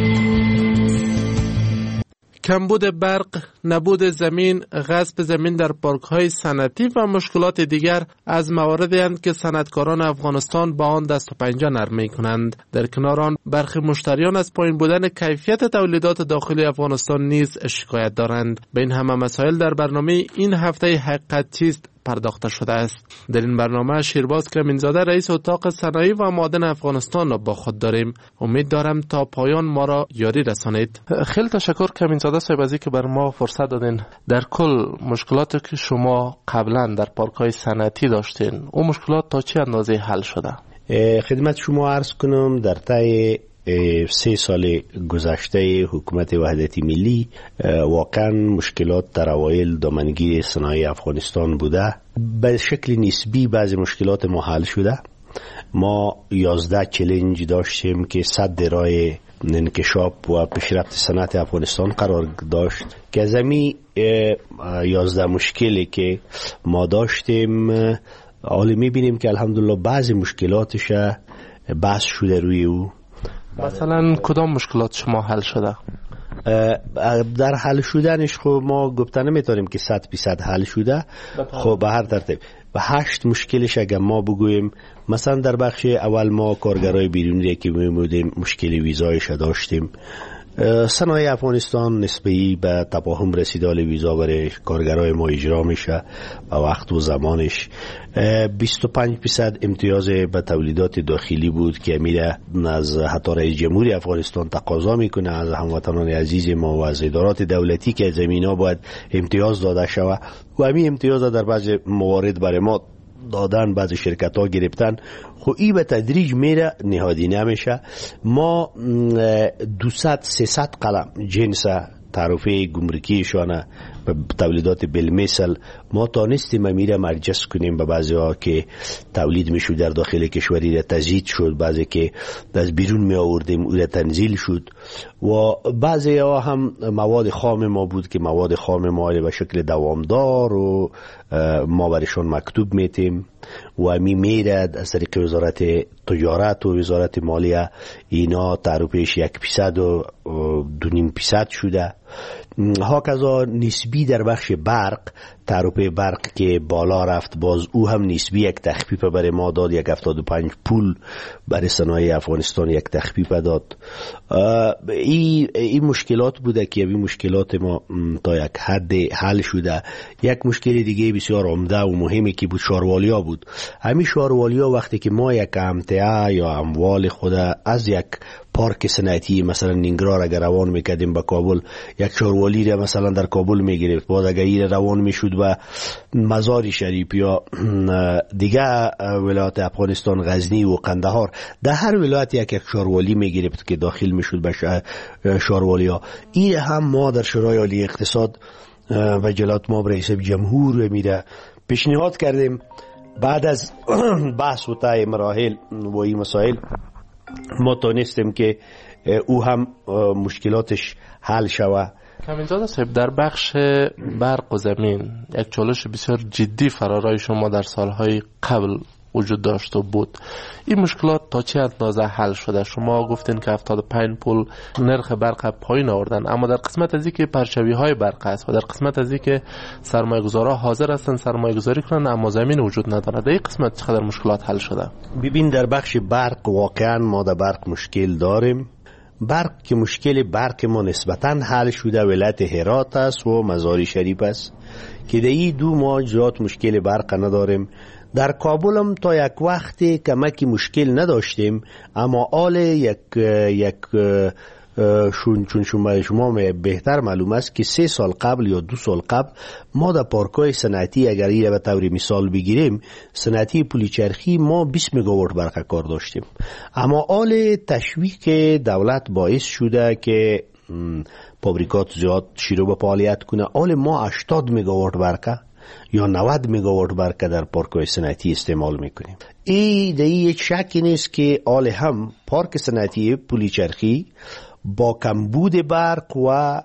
S19: کمبود برق، نبود زمین، غصب زمین در پارک‌های صنعتی و مشکلات دیگر از مواردی اند که صنعتکاران افغانستان با آن دست و پنجه نرم می‌کنند. در کنار آن برخی مشتریان از پایین بودن کیفیت تولیدات داخلی افغانستان نیز شکایت دارند. به این همه مسائل در برنامه این هفته حقیقت چیست پرداخته شده است. در این برنامه شیرباز کمینزاده رئیس اتاق صنایع و معادن افغانستان را با خود داریم. امید دارم تا پایان ما را یاری رسانید. خیلی تشکر کمینزاده صاحب از اینکه بر ما فرصت دادین. در کل مشکلاتی که شما قبلا در پارک‌های صنعتی داشتین، اون مشکلات تا چه اندازه حل شده؟
S5: خدمت شما عرض کنم در طی سه سال گذشته حکومت وحدت ملی واقعا مشکلات در اوایل دامنگیر صنایع افغانستان بوده. به شکل نسبی بعضی مشکلات ما حل شده. ما یازده چلنج داشتیم که صد راه انکشاف و پیشرفت صنعت افغانستان قرار داشت که از همین یازده مشکلی که ما داشتیم حالا میبینیم که الحمدلله بعضی مشکلاتش بحث شده روی او.
S19: مثلا کدام مشکلات شما حل شده؟
S5: در حل شدنش خب ما گفته نمیتونیم که صد فیصد حل شده. خب به هر ترتیب و هشت مشکلش اگر ما بگوییم، مثلا در بخش اول ما کارگرای بیرونی که میمودیم مشکل ویزایش داشتیم. صنایع افغانستان نسبی به تفاهم رسیدال ویزا برای کارگرای ما اجرا میشه و وقت و زمانش. بیست و پنج درصد امتیاز به تولیدات داخلی بود که میره از حتی رئیس جمهوری افغانستان تقاضا میکنه از هموطنان عزیز ما و از ادارات دولتی که زمینا باید امتیاز داده شود و همین امتیاز در بعض موارد برای ما دادن، بعض شرکت ها گرفتن. خب این به تدریج میره نهادی نمیشه. ما دویست سیصد قلم جنس تعرفه گمرکیشانه به تولیدات بالمثل ما تانستیم میره مرجس کنیم به بعضی ها که تولید میشود در داخل کشوری را تزیید شد، بعضی که از بیرون می آوردیم او را تنزیل شد و بعضی ها هم مواد خام ما بود که مواد خام ما به شکل دوامدار و ما برشان مکتوب میتیم و همی میرد از طریق وزارت تجارت و وزارت مالیه اینا تعرفهش یک فیصد و دو نیم فیصد شده. هاکذا نسبی در بخش برق، تعرفه برق که بالا رفت باز او هم نسبی یک تخفیف برای ما داد، یک هفتاد و پنج پول برای صنایع افغانستان یک تخفیف داد. این ای مشکلات بوده که این مشکلات ما تا یک حد حل شده. یک مشکل دیگه بسیار عمده و مهمی که بود شاروالیا بود. همین شاروالیا وقتی که ما یک امتعه یا اموال خود از یک پارک صنعتی مثلا نینگرار اگر روان میکردیم به کابل، یک شاروالی را مثلا در کابل میگرفت، بعد اگر این روان میشد و مزار شریف یا دیگه ولایت افغانستان غزنی و قندهار، در هر ولایت یک یک شاروالی میگرفت که داخل میشد به شاروالی ها. این هم ما در شورای عالی اقتصاد و جلات ما رئیس جمهور میره پیشنهاد کردیم. بعد از بحث و طی مراحل و این مسائل ما تونستیم که او هم مشکلاتش حل شوه.
S19: کامینزاده صاحب، در بخش برق و زمین یک چالش بسیار جدی فرارای شما در سالهای قبل وجود داشت و بود. این مشکلات تا چه اندازه حل شده؟ شما گفتین که هفتاد و پنج پول نرخ برق پایین آوردن، اما در قسمت از اینکه پرچوی های برق است و در قسمت از اینکه سرمایه گذارا حاضر هستن سرمایه گذاری کنن اما زمین وجود نداره، در این قسمت چقدر مشکلات حل شده؟
S5: ببین در بخش برق واقعا ما در برق مشکل داریم. برق که مشکل برق ما نسبتاً حل شده ولایت هرات است و مزار شریف است که در این دو ما جات مشکل برق نداریم. در کابل هم تا یک وقتی کمکی مشکل نداشتیم، اما آل یک یک شون چون شما شما بهتر معلوم است که سه سال قبل یا دو سال قبل ما در پارکای صنعتی اگر این به طور مثال بگیریم صنعتی پولیچرخی ما بیست مگاوات برق کار داشتیم، اما آل تشویق دولت باعث شده که فابریکات زیاد شروع به فعالیت کنه. آل ما هشتاد مگاوات برق یا نود مگاوات برق در پارک‌های صنعتی استعمال میکنیم. این دیگه یک شکی نیست که آل هم پارک صنعتی پولیچرخی با کمبود برق و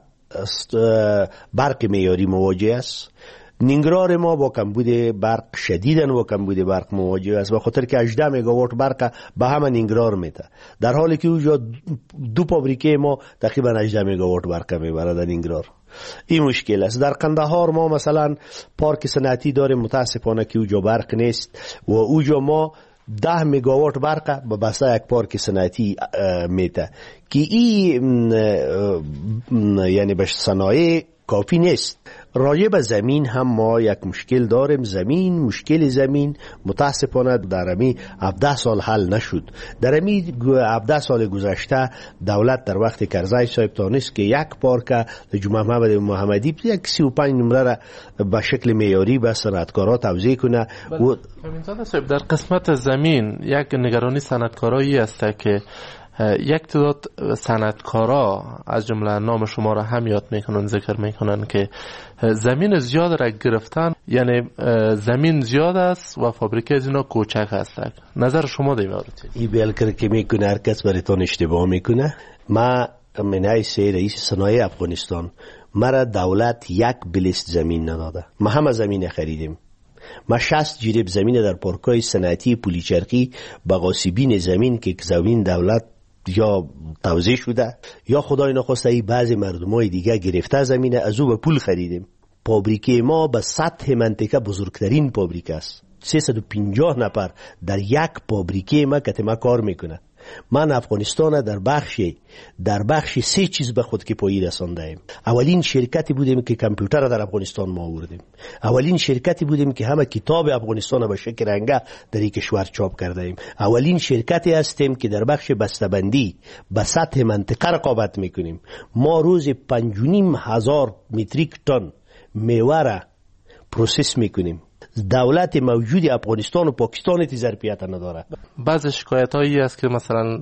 S5: برق معیاری مواجه است. نینگرار ما با کمبود برق شدیدن و کمبود برق مواجه است، به خاطر که هجده مگاوات برق به همه نینگرار میده، در حالی که اونجا دو فابریکه ما تقریبا هجده مگاوات برق میبره در نینگرار. این مشکل است. در قندهار ما مثلا پارک صنعتی داریم، متاسفانه که اونجا برق نیست و اونجا ما ده مگاوات برق به بسته یک پارک صنعتی میته که این یعنی به صنایع کافی نیست. راجع به زمین هم ما یک مشکل داریم. زمین مشکل زمین متاسفانه در امی هفده سال حل نشد. در امی هفده سال گذشته دولت در وقت کرزی صاحب تانست که یک پارک جمعه محمد محمدی یک سی و پنج نمره را به شکل معیاری به صنعتکارا توزیع کنه.
S19: کامینزاده صاحب، در قسمت زمین یک نگرانی صنعتکارایی است که یک تعداد صنعتکارا از جمله نام شما را هم یاد میکنن، ذکر میکنن که زمین زیاد را گرفتن، یعنی زمین زیاد است و فابریکه از اینا کوچک هست. نظر شما در این مورد؟
S5: این بیلکر که میکنه هر کس برایتان اشتباه میکنه. ما من حیث رئیس صنایع افغانستان، مرا دولت یک بلیست زمین نداده. ما همه زمین خریدیم. ما شصت جریب زمین در پارکای صنعتی پولیچرخی به غاصبین زمین که زمین دولت یا توزیع شده یا خدای نخواسته ای بعضی مردمای دیگه گرفته زمین از او به پول خریدیم. فابریکه ما به سطح منطقه بزرگترین فابریکه است. سیصد و پنجاه نفر در یک فابریکه ما که ما کار میکنه. من افغانستان در بخشی در بخشی سه چیز به خود که پایی رسانده ایم. اولین شرکتی بودیم که کامپیوتر در افغانستان ما آوردیم. اولین شرکتی بودیم که همه کتاب افغانستان به شکل رنگه در این کشور چاپ کرده ایم. اولین شرکتی هستیم که در بخش بسته‌بندی به سطح منطقه رقابت میکنیم. ما روز پنج و نیم هزار متریک تن میوه را پروسس میکنیم. دولت موجود افغانستان و پاکستان تی ظرفیت نداره.
S19: بعض شکایت هایی است که مثلا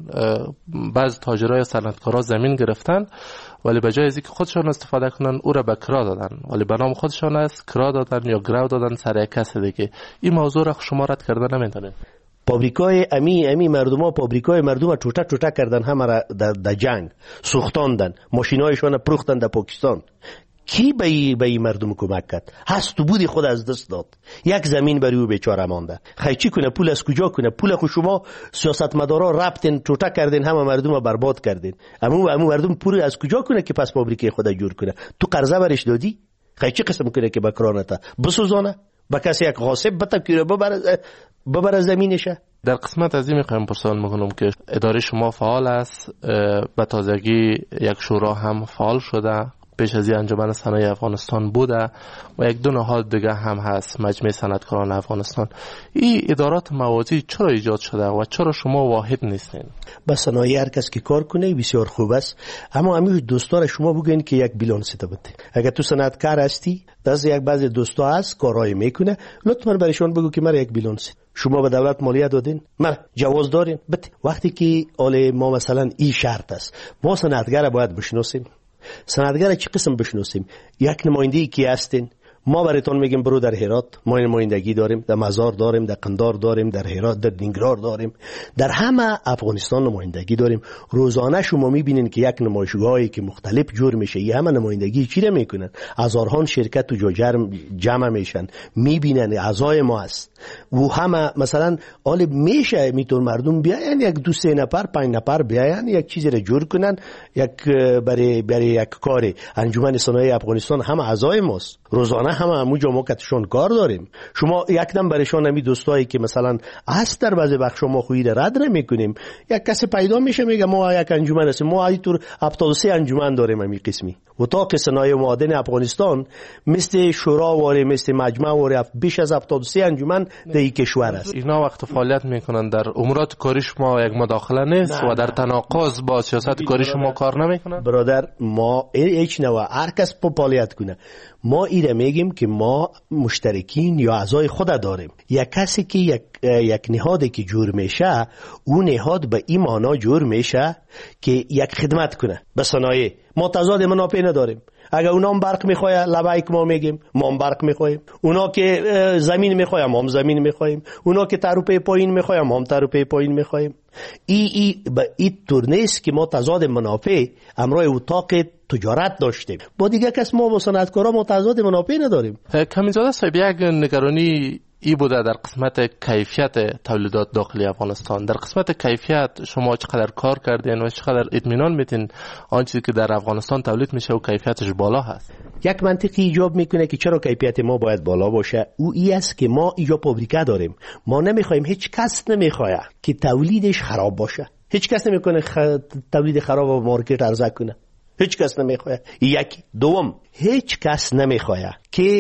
S19: بعض تاجرای صنعتکارا زمین گرفتن ولی به جای از اینکه خودشان استفاده کنن او را به کرا دادن، ولی به نام خودشان است کرا دادن یا گرو دادن سر یک کس دیگه. این موضوع را شما رد کردن نمیتونه؟
S5: فابریکای امی امی مردما فابریکای مردم ټوټه ټوټه کردن، همه را در جنگ سوختاندن، ماشینایشان پروختن در پاکستان. کی به ای مردم کمک کرد؟ هست تو بودی خود از دست داد. یک زمین برای او بیچاره مانده. خیلی چی کنه؟ پول از کجا کنه؟ پول خو شما سیاستمدارا رفتین ټوټه کردین، همه مردم رو برباد کردین. اما اما مردم پول از کجا کنه که پس فابریکه خود جور کنه؟ تو قرضه برش دادی؟ خیلی چی قسم کنه که بکرانته بسوزانه؟ با کسی یک غاصب بتکیره ببره ببره زمینشه؟
S19: در قسمت از این میخوایم پرسان میکنم که اداره شما فعال است، به تازگی یک شورا هم فعال شده، پیش از این انجمن صنایع افغانستان بوده و یک دو نهاد دیگه هم هست، مجمع صنعتکاران افغانستان. این ادارات موازی چرا ایجاد شده و چرا شما واحد نیستین؟
S5: با صنایع هر کس که کار کنه بسیار خوب است، اما همین دوستان شما بگین که یک بیلانس بده. اگر تو صنعتکار هستی، دست یک بعضی دوستا هست کارای میکنه، لطفا برایشون بگو که مرا یک بیلانس شما به دولت مالیات دادین، من جواز دارین. بت وقتی که آل ما مثلا این شرط است، ما صنعتگر باید بشناسیم. صنعتگر چه قسم بشناسیم؟ یک نمایندگی کی هستین؟ ما براتون میگیم برو در هرات، ما نمایندگی داریم، در مزار داریم، در قندار داریم، در هرات، در دینگرار داریم، در همه افغانستان نمایندگی داریم. روزانه شما میبینین که یک نمایشگاهی که مختلف جور میشه، این همه نمایندگی چی را میکنن؟ هزاران شرکت تو جا جمع میشن، میبینن اعضای ما هست و همه مثلا حال میشه میتون مردم بیاین یک دو سه نفر پنج نفر بیاین یک چیزی را جور کنن، یک برای برای یک کار انجمن صنایع افغانستان همه اعضای ماست. روزانه همه همونجا ما کتشون کار داریم. شما یک دم برشان همی دوستایی که مثلا هست در بعضی بخش ما خویده رد نمیکنیم، یک کسی پیدا میشه میگه ما یک انجمن هستیم، ما اینطور هفتاد و سه انجمن داریم همی قسمی. و تا که صنایع معدن افغانستان مثل شورا واره، مثل مجمع واره، بیش از هفتاد و سه انجمن در این کشور است.
S19: اینا وقت فعالیت میکنن در امورات کاری شما یک مداخله نیست و در تناقض با سیاست کاری شما کار نمیکنن؟
S5: برادر ما هیچ نوع هر کس فعالیت کنه، ما ایره میگیم که ما مشترکین یا اعضای خود داریم. یک کسی که یک یک نهادی که جور میشه، اون نهاد به این معنا جور میشه که یک خدمت کنه به صنایع. ما تضاد منافع نداریم. اگر اونا هم برق میخواه لبایک ما میگیم ما هم برق میخوایم، اونا که زمین میخواه ما هم زمین میخوایم، اونا که تروپه پایین میخواه ما هم تروپه پایین میخوایم. ای ای به این طور نیست که ما تضاد منافع امرای اتاق تجارت داشتیم. با دیگه کس ما با صنعتکارا ما تضاد منافع نداریم.
S19: کمیزاده صاحب، یک نگرانی ای بوده در قسمت کیفیت تولیدات داخلی افغانستان. در قسمت کیفیت شما چقدر کار کردین و چقدر اطمینان میتین آن چیزی که در افغانستان تولید میشه و کیفیتش بالا هست؟
S5: یک منطقی ایجاب میکنه که چرا کیفیت ما باید بالا باشه. او ای است که ما اینجا فابریکه داریم، ما نمیخوایم، هیچ کس نمیخواد که تولیدش خراب باشه. هیچ کس نمیکنه خ... تولید خراب و مارکت عرضه کنه. هیچ کس نمیخواد. یک دوم، هیچ کس نمیخواد که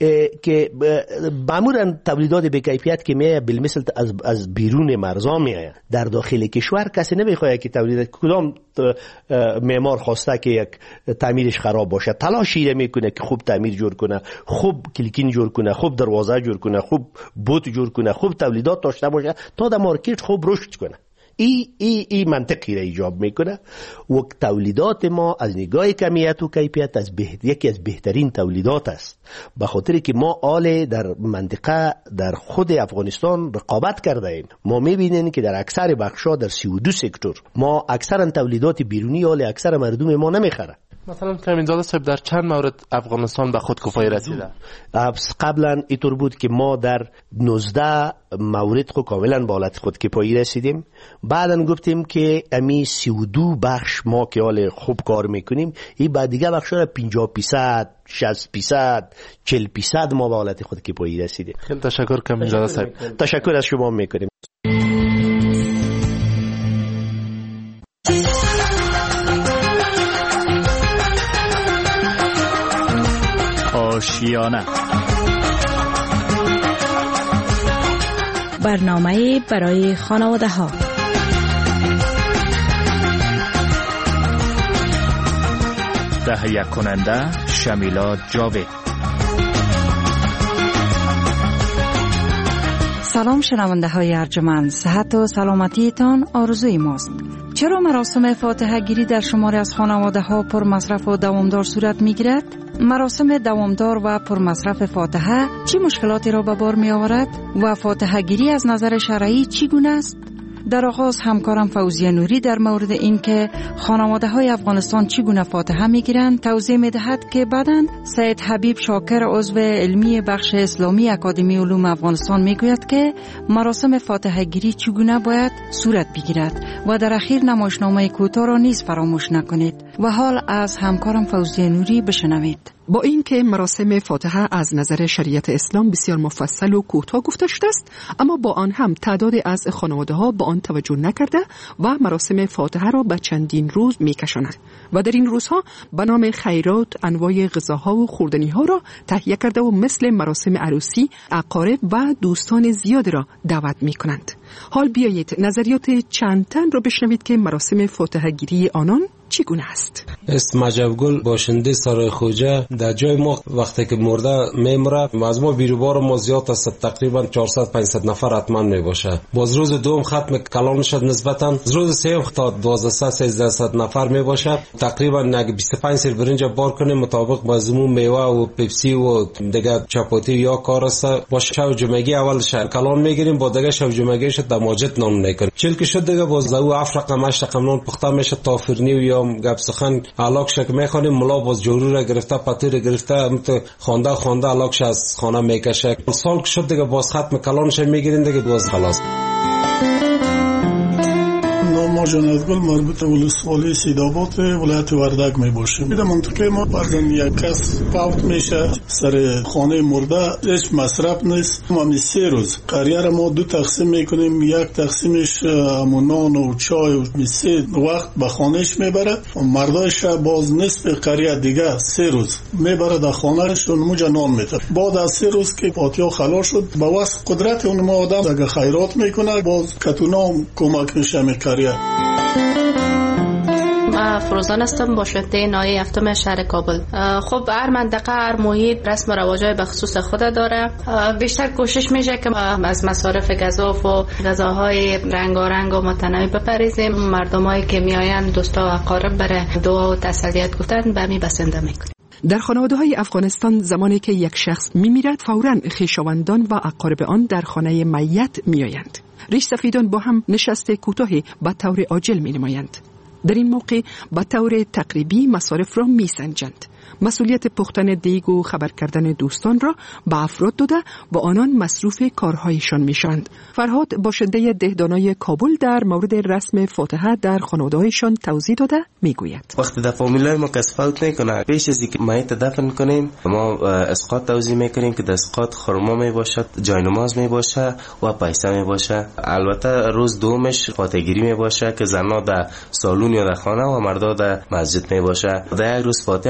S5: که معمولا تولیدات به کیفیت که میایه بالمثل از از بیرون مرزا میایه در داخل کشور کسی نمیخواد که تولید کدام معمار خواسته که یک تعمیرش خراب باشه، تلاشی میکنه که خوب تعمیر جور کنه، خوب کلیکین جور کنه، خوب دروازه جور کنه، خوب بوت جور کنه، خوب تولیدات داشته باشه تا در مارکت خوب رشد کنه. ای ای ای منطقی را ایجاب میکنه و تولیدات ما از نگاه کمیت و کیفیت از بهت... یکی از بهترین تولیدات است، به خاطر که ما آل در منطقه در خود افغانستان رقابت کرده ایم. ما میبینیم که در اکثر بخشا در سی و دو سکتور ما اکثرا تولیدات بیرونی آل اکثر مردم ما نمیخره.
S19: مثلا کامینزاده صاحب در چند مورد افغانستان به خودکفایی رسیده؟
S5: قبلا اینطور بود که ما در نوزده مورد خود کاملا به حالت خودکفایی رسیدیم. بعدا گفتیم که امی سی و دو بخش ما که حال خوب کار میکنیم، این بعد دیگه بخشا را پنجاه درصد، شصت درصد، چهل درصد ما به حالت خودکفایی رسیدیم.
S19: خیلی تشکر کامینزاده صاحب.
S5: تشکر از شما میکنیم.
S6: آشیانه،
S20: برنامه برای خانواده ها.
S6: تهیه کننده شمیلا جاوید.
S20: سلام شنونده های ارجمند، صحت و سلامتیتان آرزوی ماست. چرا مراسم فاتحه گیری در شماری از خانواده ها پر مصرف و دوامدار صورت می گیرد؟ مراسم دوامدار و پر مصرف فاتحه چه مشکلاتی را به بار می آورد و فاتحه گیری از نظر شرعی چگونه است؟ در آغاز همکارم فوزیه نوری در مورد این که خانواده های افغانستان چگونه فاتحه می گیرند توضیح می دهد که بعداً سید حبیب شاکر عضو علمی بخش اسلامی اکادمی علوم افغانستان می گوید که مراسم فاتحه گیری چگونه باید صورت بگیرد و در اخیر نمایشنامه کوتاه را نیز فراموش نکنید. و حال از همکارم فوزیه نوری بشنوید.
S21: با این که مراسم فاتحه از نظر شریعت اسلام بسیار مفصل و کوتاه گفته شده است، اما با آن هم تعداد از خانواده ها با آن توجه نکرده و مراسم فاتحه را به چندین روز میکشانند و در این روزها به نام خیرات انواع غذاها و خوردنی ها را تهیه کرده و مثل مراسم عروسی اقارب و دوستان زیاد را دعوت میکنند. حال بیایید نظریات چند تن را بشنوید که مراسم فاتحه گیری آنان چگونه است.
S22: اسم مجبگل باشنده سرای خوجه در جای ما وقتی که مرده میمره و از ما بیروبار ما زیاد است، تقریبا چهارصد پانصد نفر حتما میباشه. باز روز دوم ختم کلام شد نسبتا روز سوم تا دوازده سیزده نفر میباشه. تقریبا نگ بیست و پنج سر برنج بار کنیم مطابق با زمون میوه و پپسی و دیگه چپاتی یا کار است. با شب جمعگی اول شهر کلام میگیریم، با دیگه شب جمعگی شد دماجت نان میکنیم. چل که شد دیگه باز او افرقم هشت رقم نان پخته میشه تا فرنی و یا گپ سخن علاق شک میخوانیم. ملا باز جورو را گرفته پتیر گرفته مت خوانده خوانده علاقش از خانه میکشه. سال که شد دیگه باز ختم کلانش میگیریم دیگه باز خلاص.
S23: ما جنازگل مربوط به ولسوالی سیدآباد ولایت وردک می باشیم. در منطقه ما فرضاً یک کس فوت میشه سر خانه مرده هیچ مصرف نیست. ما می سه روز قریه را ما دو تقسیم میکنیم، یک تقسیمش نان و چای و می سه وقت به خانهش میبره، مردایش باز نصف قریه دیگه سه روز میبره در خانهش و نموجه نان میده. بعد از سه روز که فاتحه خلاص شد با واسه قدرت اون ما آدم اگه خیرات میکنه باز کتونام کمک میشه می قریه.
S24: من فروزان هستم، باشنده ناحیه هفتم شهر کابل. خب هر منطقه هر محیط رسم و رواجای به خصوص خود داره. بیشتر کوشش میشه که از مصارف گزاف و غذاهای رنگارنگ و متنوع بپریزیم. مردمایی که میآیند دوستا و اقارب بره دعا و تسلیت گفتن به می بسنده میکنیم.
S21: در خانواده های افغانستان زمانی که یک شخص میمیرد فوراً خویشاوندان و اقارب آن در خانه میت میآیند. ریش سفیدان با هم نشست کوتاهی به طور عاجل می نمایند. در این موقع به طور تقریبی مصارف را می سنجند. مسئولیت پختن دیگ و خبر کردن دوستان را به افراد داده و آنان مصروف کارهایشان میشوند. فرهاد باشنده دهدانای کابل در مورد رسم فاتحه در خانواده‌هایشان توضیح داده میگوید:
S25: وقتی در فامیلای ما کس فوت میکنه پیش از اینکه میت دفن کنیم ما اسقاط توزیع میکنیم که در اسقاط خرما میباشد، جای نماز میباشه و پیسه میباشه. البته روز دومش فاتحه گیری میباشه که زنها در سالن یا در خانه و مردا در مسجد میباشه. در یک روز فاتحه میباشه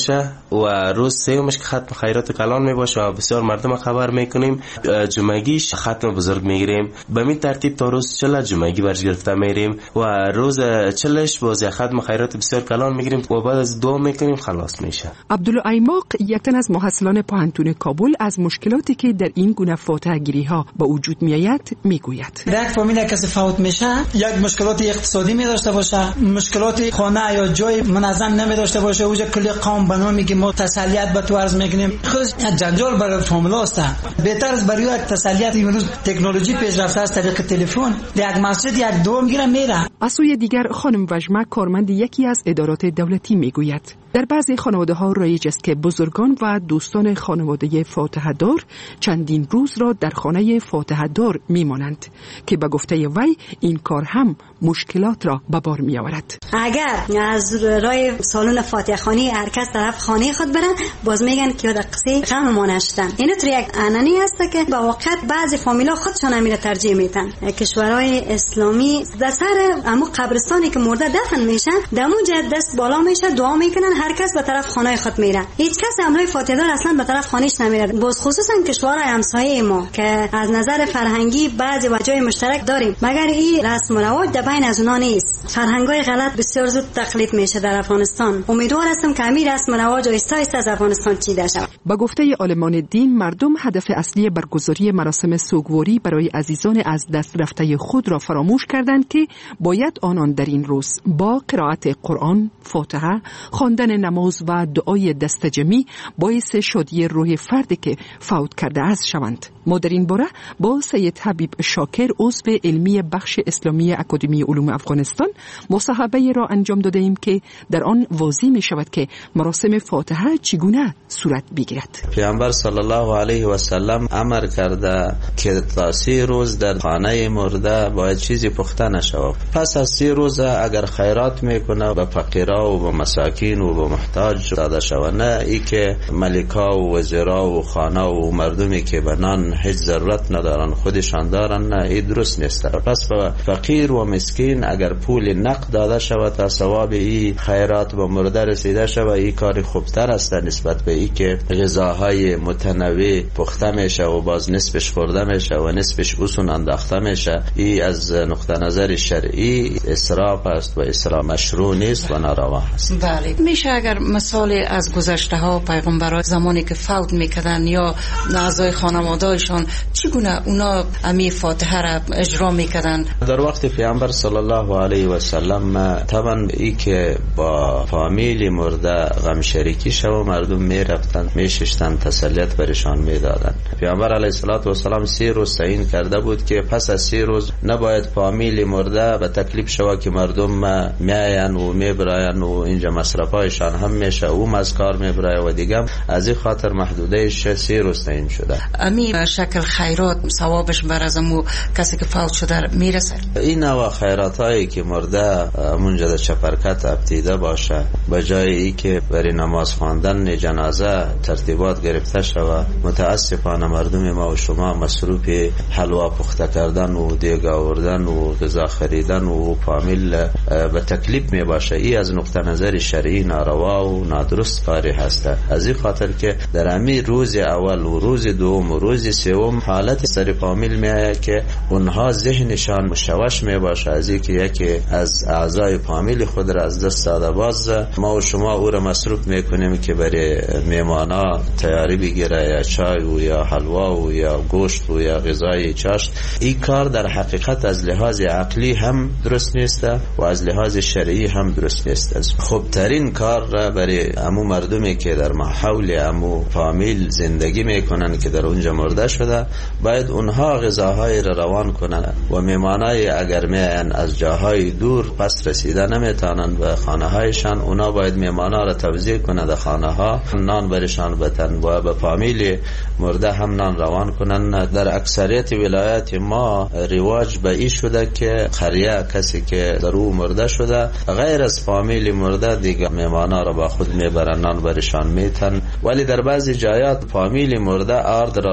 S25: باشه و روز سومش که ختم خیرات کلان می باشه و بسیار مردم خبر میکنیم. جمعگیش ختم بزرگ میگیریم. به این ترتیب تا روز چل جمعگی برش گرفته میریم و روز چلش باز ختم خیرات بسیار کلان میگیریم و بعد از دو میکنیم خلاص میشه.
S21: عبدالله ایماق یک تن از محصلان پوهنتون کابل از مشکلاتی که در این گونه فاتحه‌گیری ها به وجود میآید میگوید.
S4: در یک فامیل کسی فوت میشه یک مشکلات اقتصادی می داشته باشه، مشکلات خانه یا جای منظم نمی داشته باشه، اوجا کلی قوم بنامی که ما تسلیت به تو عرض میکنیم خود جنجال برای فامیل است. بهتر از برای یک تسلیت امروز تکنولوژی پیشرفته از طریق تلفن یک مسجد یک دو میگیره میره.
S21: از سوی دیگر خانم وجمه کارمند یکی از ادارات دولتی میگوید در بعضی خانواده ها رایج است که بزرگان و دوستان خانواده فاتحه دار چندین روز را در خانه فاتحه دار میمانند که به گفته وی این کار هم مشکلات را به بار می آورد.
S7: اگر از رای سالن فاتحه خانی هر کس طرف خانه خود برن باز میگن که یاد قصه غم ما نشدن. این تو یک انانی است که با واقع بعضی فامیلا خودشان امیر ترجیح میدن. کشورهای اسلامی در سر امو قبرستانی که مرده دفن میشن دمونجا دست بالا میشه دعا میکنن، هر کس به طرف خانه خود میره. هیچ کس امرای فاتحه دار اصلا به طرف خانهش نمیره. باز خصوصا کشورهای همسایه ما که از نظر فرهنگی بعضی وجای مشترک داریم مگر این رسم و رواج در بین از اونا نیست. فرهنگای غلط بسیار زود تقلید میشه در افغانستان. امیدوار هستم که همین رسم و رواج آهسته آهسته از افغانستان چیده شود.
S21: با گفته عالمان دین مردم هدف اصلی برگزاری مراسم سوگواری برای عزیزان از دست رفته خود را فراموش کردند که باید آنان در این روز با قرائت قرآن، فاتحه، خواندن نماز و دعای دستجمی باعث شادی روح فردی که فوت کرده است شوند. ما در این باره با سید حبیب شاکر عضو علمی بخش اسلامی اکادمی علوم افغانستان مصاحبه را انجام داده ایم که در آن واضح می شود که مراسم فاتحه چگونه صورت بگیرد.
S8: پیامبر صلی الله علیه و سلم امر کرده که تا سی روز در خانه مرده باید چیزی پخته نشود. پس از سی روز اگر خیرات میکنه به فقیرا و به مساکین و به محتاج داده شود، نه ای که ملکا و وزرا و خانه و مردمی که به نان هیچ ضرورت ندارن خودشان دارن، نه ای درست نیست. پس به فقیر و مسکین اگر پول نقد داده شود تا ثواب ای خیرات به مرده رسیده شود، ای کار خوبتر است نسبت به ای که غذاهای متنوع پخته میشه و باز نصفش خورده میشه و نصفش اوسون انداخته میشه. ای از نقطه نظر شرعی اسراف است و اسراف مشروع نیست و ناروا است.
S20: بله، میشه اگر مثال از گذشته ها پیغمبران زمانی که فوت میکردن یا اعضای خانواده‌شان چگونه اونا امی فاتحه را اجرا میکردن؟
S8: در وقت پیامبر صلی الله علیه و سلم طبعا ای که با فامیل مرده غم شریکی شو مردم میرفتن میششتن تسلیت برشان میدادن. پیامبر علیه الصلاة و السلام سی روز تعیین کرده بود که پس از سی روز نباید فامیل مرده به تکلیف شو که مردم میاین و میبراین و اینجا مصرفایشان هم میشه او از کار میبرای و دیگه از این خاطر محدودهش سی روز تعیین شده.
S20: امی شکل خیرات ثوابش بر از امو کسی که فوت شده میرسه.
S8: این نوع خیرات هایی که مرده منجا در چپرکت ابتیده باشه به جای ای که برای نماز خواندن جنازه ترتیبات گرفته شود، متاسفانه مردم ما و شما مصروف حلوا پخته کردن و دیگ آوردن و غذا خریدن و فامیل به تکلیف می باشه. ای از نقطه نظر شرعی ناروا و نادرست کاری هست. از این خاطر که در امی روز اول و روز دوم و روز سوم حالت سر فامیل می آید که اونها ذهنشان مشوش می باشه از اینکه یکی از اعضای فامیل خود را از دست داده. باز ما و شما او را مصروف میکنیم که برای میمانا تیاری بگیره یا چای و یا حلوا و یا گوشت و یا غذای چاشت. این کار در حقیقت از لحاظ عقلی هم درست نیست و از لحاظ شرعی هم درست نیست. خوبترین کار را برای امو مردمی که در محول امو فامیل زندگی میکنن که در اونجا مرده شده باید اونها غذاهای را روان کنن و میمانای اگر میان از جاهای دور پس رسیده نمیتونن به خانه هایشان، اونا باید میمانا را توزیع کنن در خانه ها، نان برشان بتن و به فامیل مرده هم نان روان کنن. در اکثریت ولایات ما رواج به این شده که خریه کسی که در او مرده شده غیر از فامیل مرده دیگه میمانا را با خود میبرن نان برشان میتن، ولی در بعضی جایات فامیل مرده آرد را روان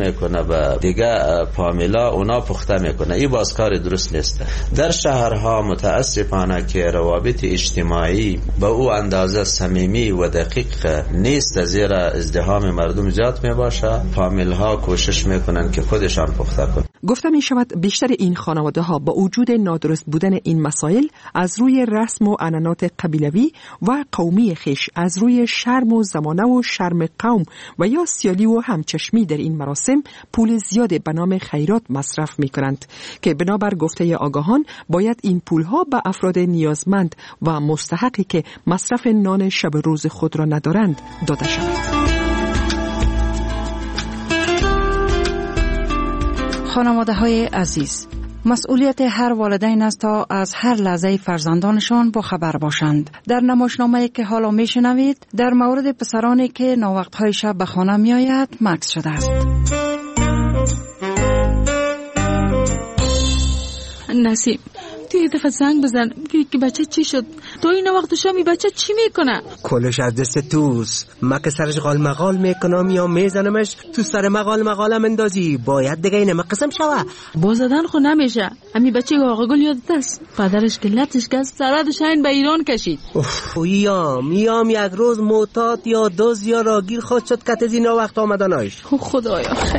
S8: میکنه به دیگه فامیلا، اونا پخته میکنه. این باز کار درست نیست. در شهرها متاسفانه که روابط اجتماعی به او اندازه صمیمی و دقیق نیست، زیرا ازدحام مردم زیاد میباشه. فامیلها کوشش میکنن که خودشان پخته کنن.
S21: گفته می شود بیشتر این خانواده ها با وجود نادرست بودن این مسائل از روی رسم و عنعنات قبیلوی و قومی خیش، از روی شرم و زمانه و شرم قوم و یا سیالی و همچشمی در این مراسم پول زیاد به نام خیرات مصرف می کنند که بنابر گفته آگاهان باید این پول ها به افراد نیازمند و مستحقی که مصرف نان شب روز خود را ندارند داده شود.
S20: خانواده های عزیز، مسئولیت هر والدین است تا از هر لحظه فرزندانشان با خبر باشند. در نمایشنامه‌ای که حالا میشنوید در مورد پسرانی که ناوقت‌های شب به خانه میآید مکث شده است.
S9: نسیم، تو یه دفعه زنگ بزن که بچه چی شد؟ تو این وقت شامی بچه چی میکنه؟
S11: کلش از دست توست. ما که سرش غال مغال میکنم یا میزنمش تو سر مغال مغالم اندازی. باید دیگه اینه قسم شوه.
S9: با زدن خو نمیشه. امی بچه آقا گل یادت است؟ پدرش که لطش گست سرادش این به ایران کشید.
S11: یام یام یک روز معتاد یا دوز یا راگیر خود شد که از اینا وقت آمدنایش.
S9: خدایا خیر.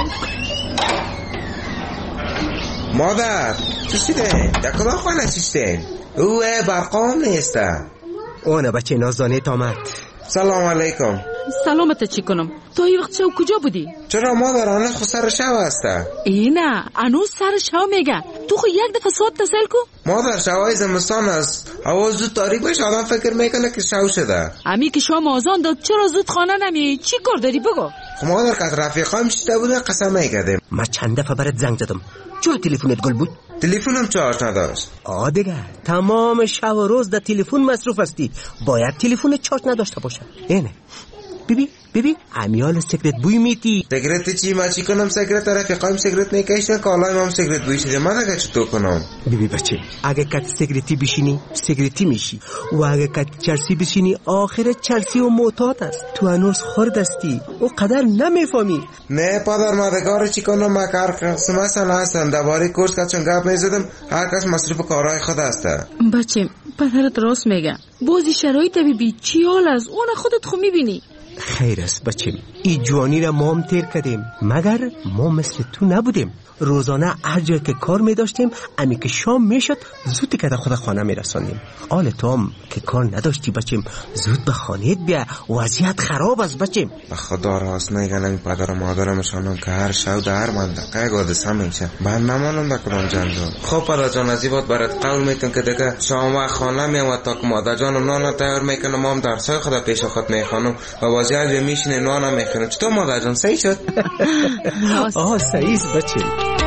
S12: مادر چی شده؟ در کدام خانه چیشتین؟ اوه برقام نیسته.
S11: اونه بچه نازدانیت آمد.
S12: سلام علیکم.
S9: سلامت چی کنم؟ تو این وقت شو کجا بودی؟
S12: چرا مادر آنه خود سر شو هسته؟
S9: اینه انوز سر شو میگه. تو خود یک دفعه ساعت تسل کو؟
S12: مادر شوای زمستان است. هوا زود تاریک بشه آدم فکر میکنه که شو شده.
S9: امی که شام آزان داد چرا زود خانه نمی؟ چی کار داری بگو؟
S12: خب مادر که از رفیقایم شده بوده قسم میکردیم.
S11: ما چند دفعه برات زنگ زدم. چرا تلفنت گل بود؟
S12: تلفنم چارج نداشت.
S11: آه دیگه تمام شب و روز در تلفن مصروف هستی. باید تلفن چارج نداشته باشه. اینه بیبی بیبی امیال سیگرت بوی میتی.
S12: سیگرت چی؟ ما چی کنم؟ سیگرت رفیقایم سیگرت میکشن که حالا هم سیگرت بوی شده. من دیگه چطور کنم؟
S11: بیبی بچه اگه کت سیگرتی بشینی سیگرتی میشی و اگه کت چرسی بشینی آخر چرسی و معتاد است. تو هنوز خرد هستی او قدر نمیفهمی.
S12: نه پدر مادگار چی کنم؟ ما کار قسم مثلا هستم درباره کورس که چون گپ میزدم هر کس مصروف کارهای خود هسته.
S9: بچه پدرت راست میگه. بازی شرایط بیبی چی حال است؟ اون خودت خو میبینی.
S11: خیر است بچه، ای جوانی را ما هم تیر کردیم مگر ما مثل تو نبودیم. روزانه هر جای که کار می داشتیم امی که شام می شد زود که در خود خانه می رسانیم. آل تو هم که کار نداشتی بچیم زود به خانهت بیا، وضعیت خراب است بچیم.
S12: به خدا راست میگن این پدر و مادرم شانم که هر شو در منطقه گادسه میشه بعد نمانم بکنم جنجال. خب پدر جان از این بات برات قول میتون که دیگه شام و خانه میام تا که مادر جانم نان تیار میکنم ما هم درسای خدا پیش خود میخوانم و وضعیت به میشینه نان میخورم. چطور مادر جان صحیح شد؟
S11: آه صحیح است بچه.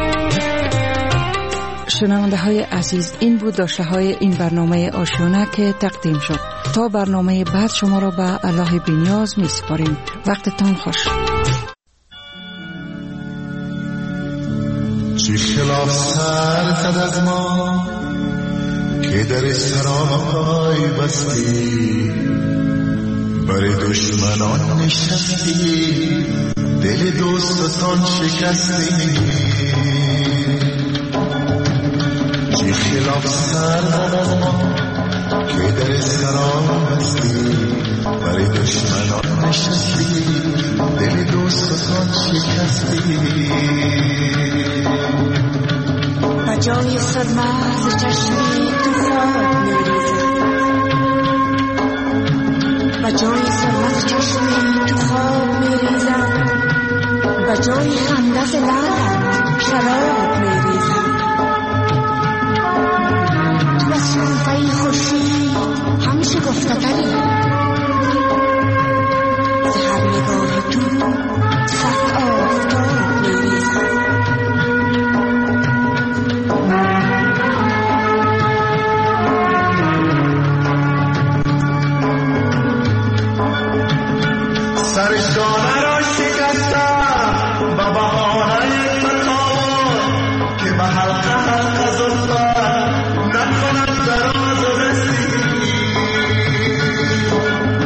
S20: شنونده های عزیز، این بود داشته های این برنامه آشیانه که تقدیم شد. تا برنامه بعد شما را به الله بی‌نیاز می سپاریم. وقتتان خوش.
S13: چی خلاف سر زد از ما که در سرای بستی، برای دشمنان نشستی، دل دوستان شکستی. چی خلاف سر زد از ما که در سرای بستی، برای دشمنان نشستی، دل دوستان شکستی.
S14: بجای صدمه ز چشمی تو خواب میریزد، بجای صدمه ز چشمی تو خواب میریزد، بجای خنده ز لبت شراب میریزد. تو از شنفه خورشید هم شگفته تری، ز هر نگاه تو صف آفتاب میریزد.
S13: سرشانه را شکستم با بهانه تکامل که به حلقه حلقه زلفت نکند دراز و رسیدگی.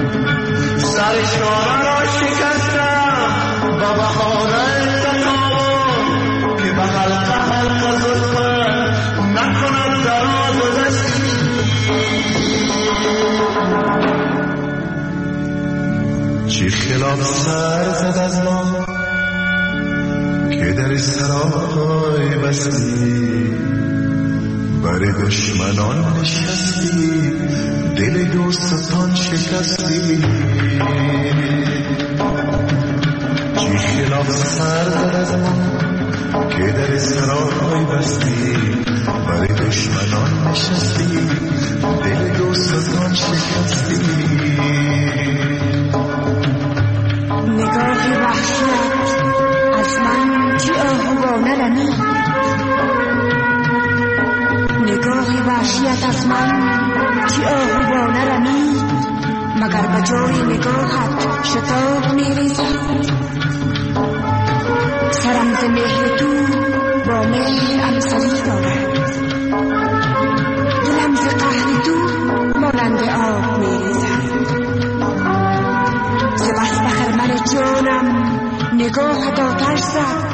S13: سرشانه را شکستم با بهانه تکامل خلاف سر زد از ما که در سرای بستی، بر دشمنان نشستی، دل دوستان شکستی. چی خلاف سر زد از ما که در سرای بستی، بر دشمنان نشستی، دل دوستان شکستی.
S14: نگاه وحشت از من چی آهوانه رمی، نگاه وحشیت از من چی آهوانه رمی، مگر به جای نگاهت شتاب میریزد. سرم ز مهر تو با مهر امسری دارد، دلم ز قهر تو مانند آب میریزد. ز بس بخرمن جانم نگاهت آتش زد،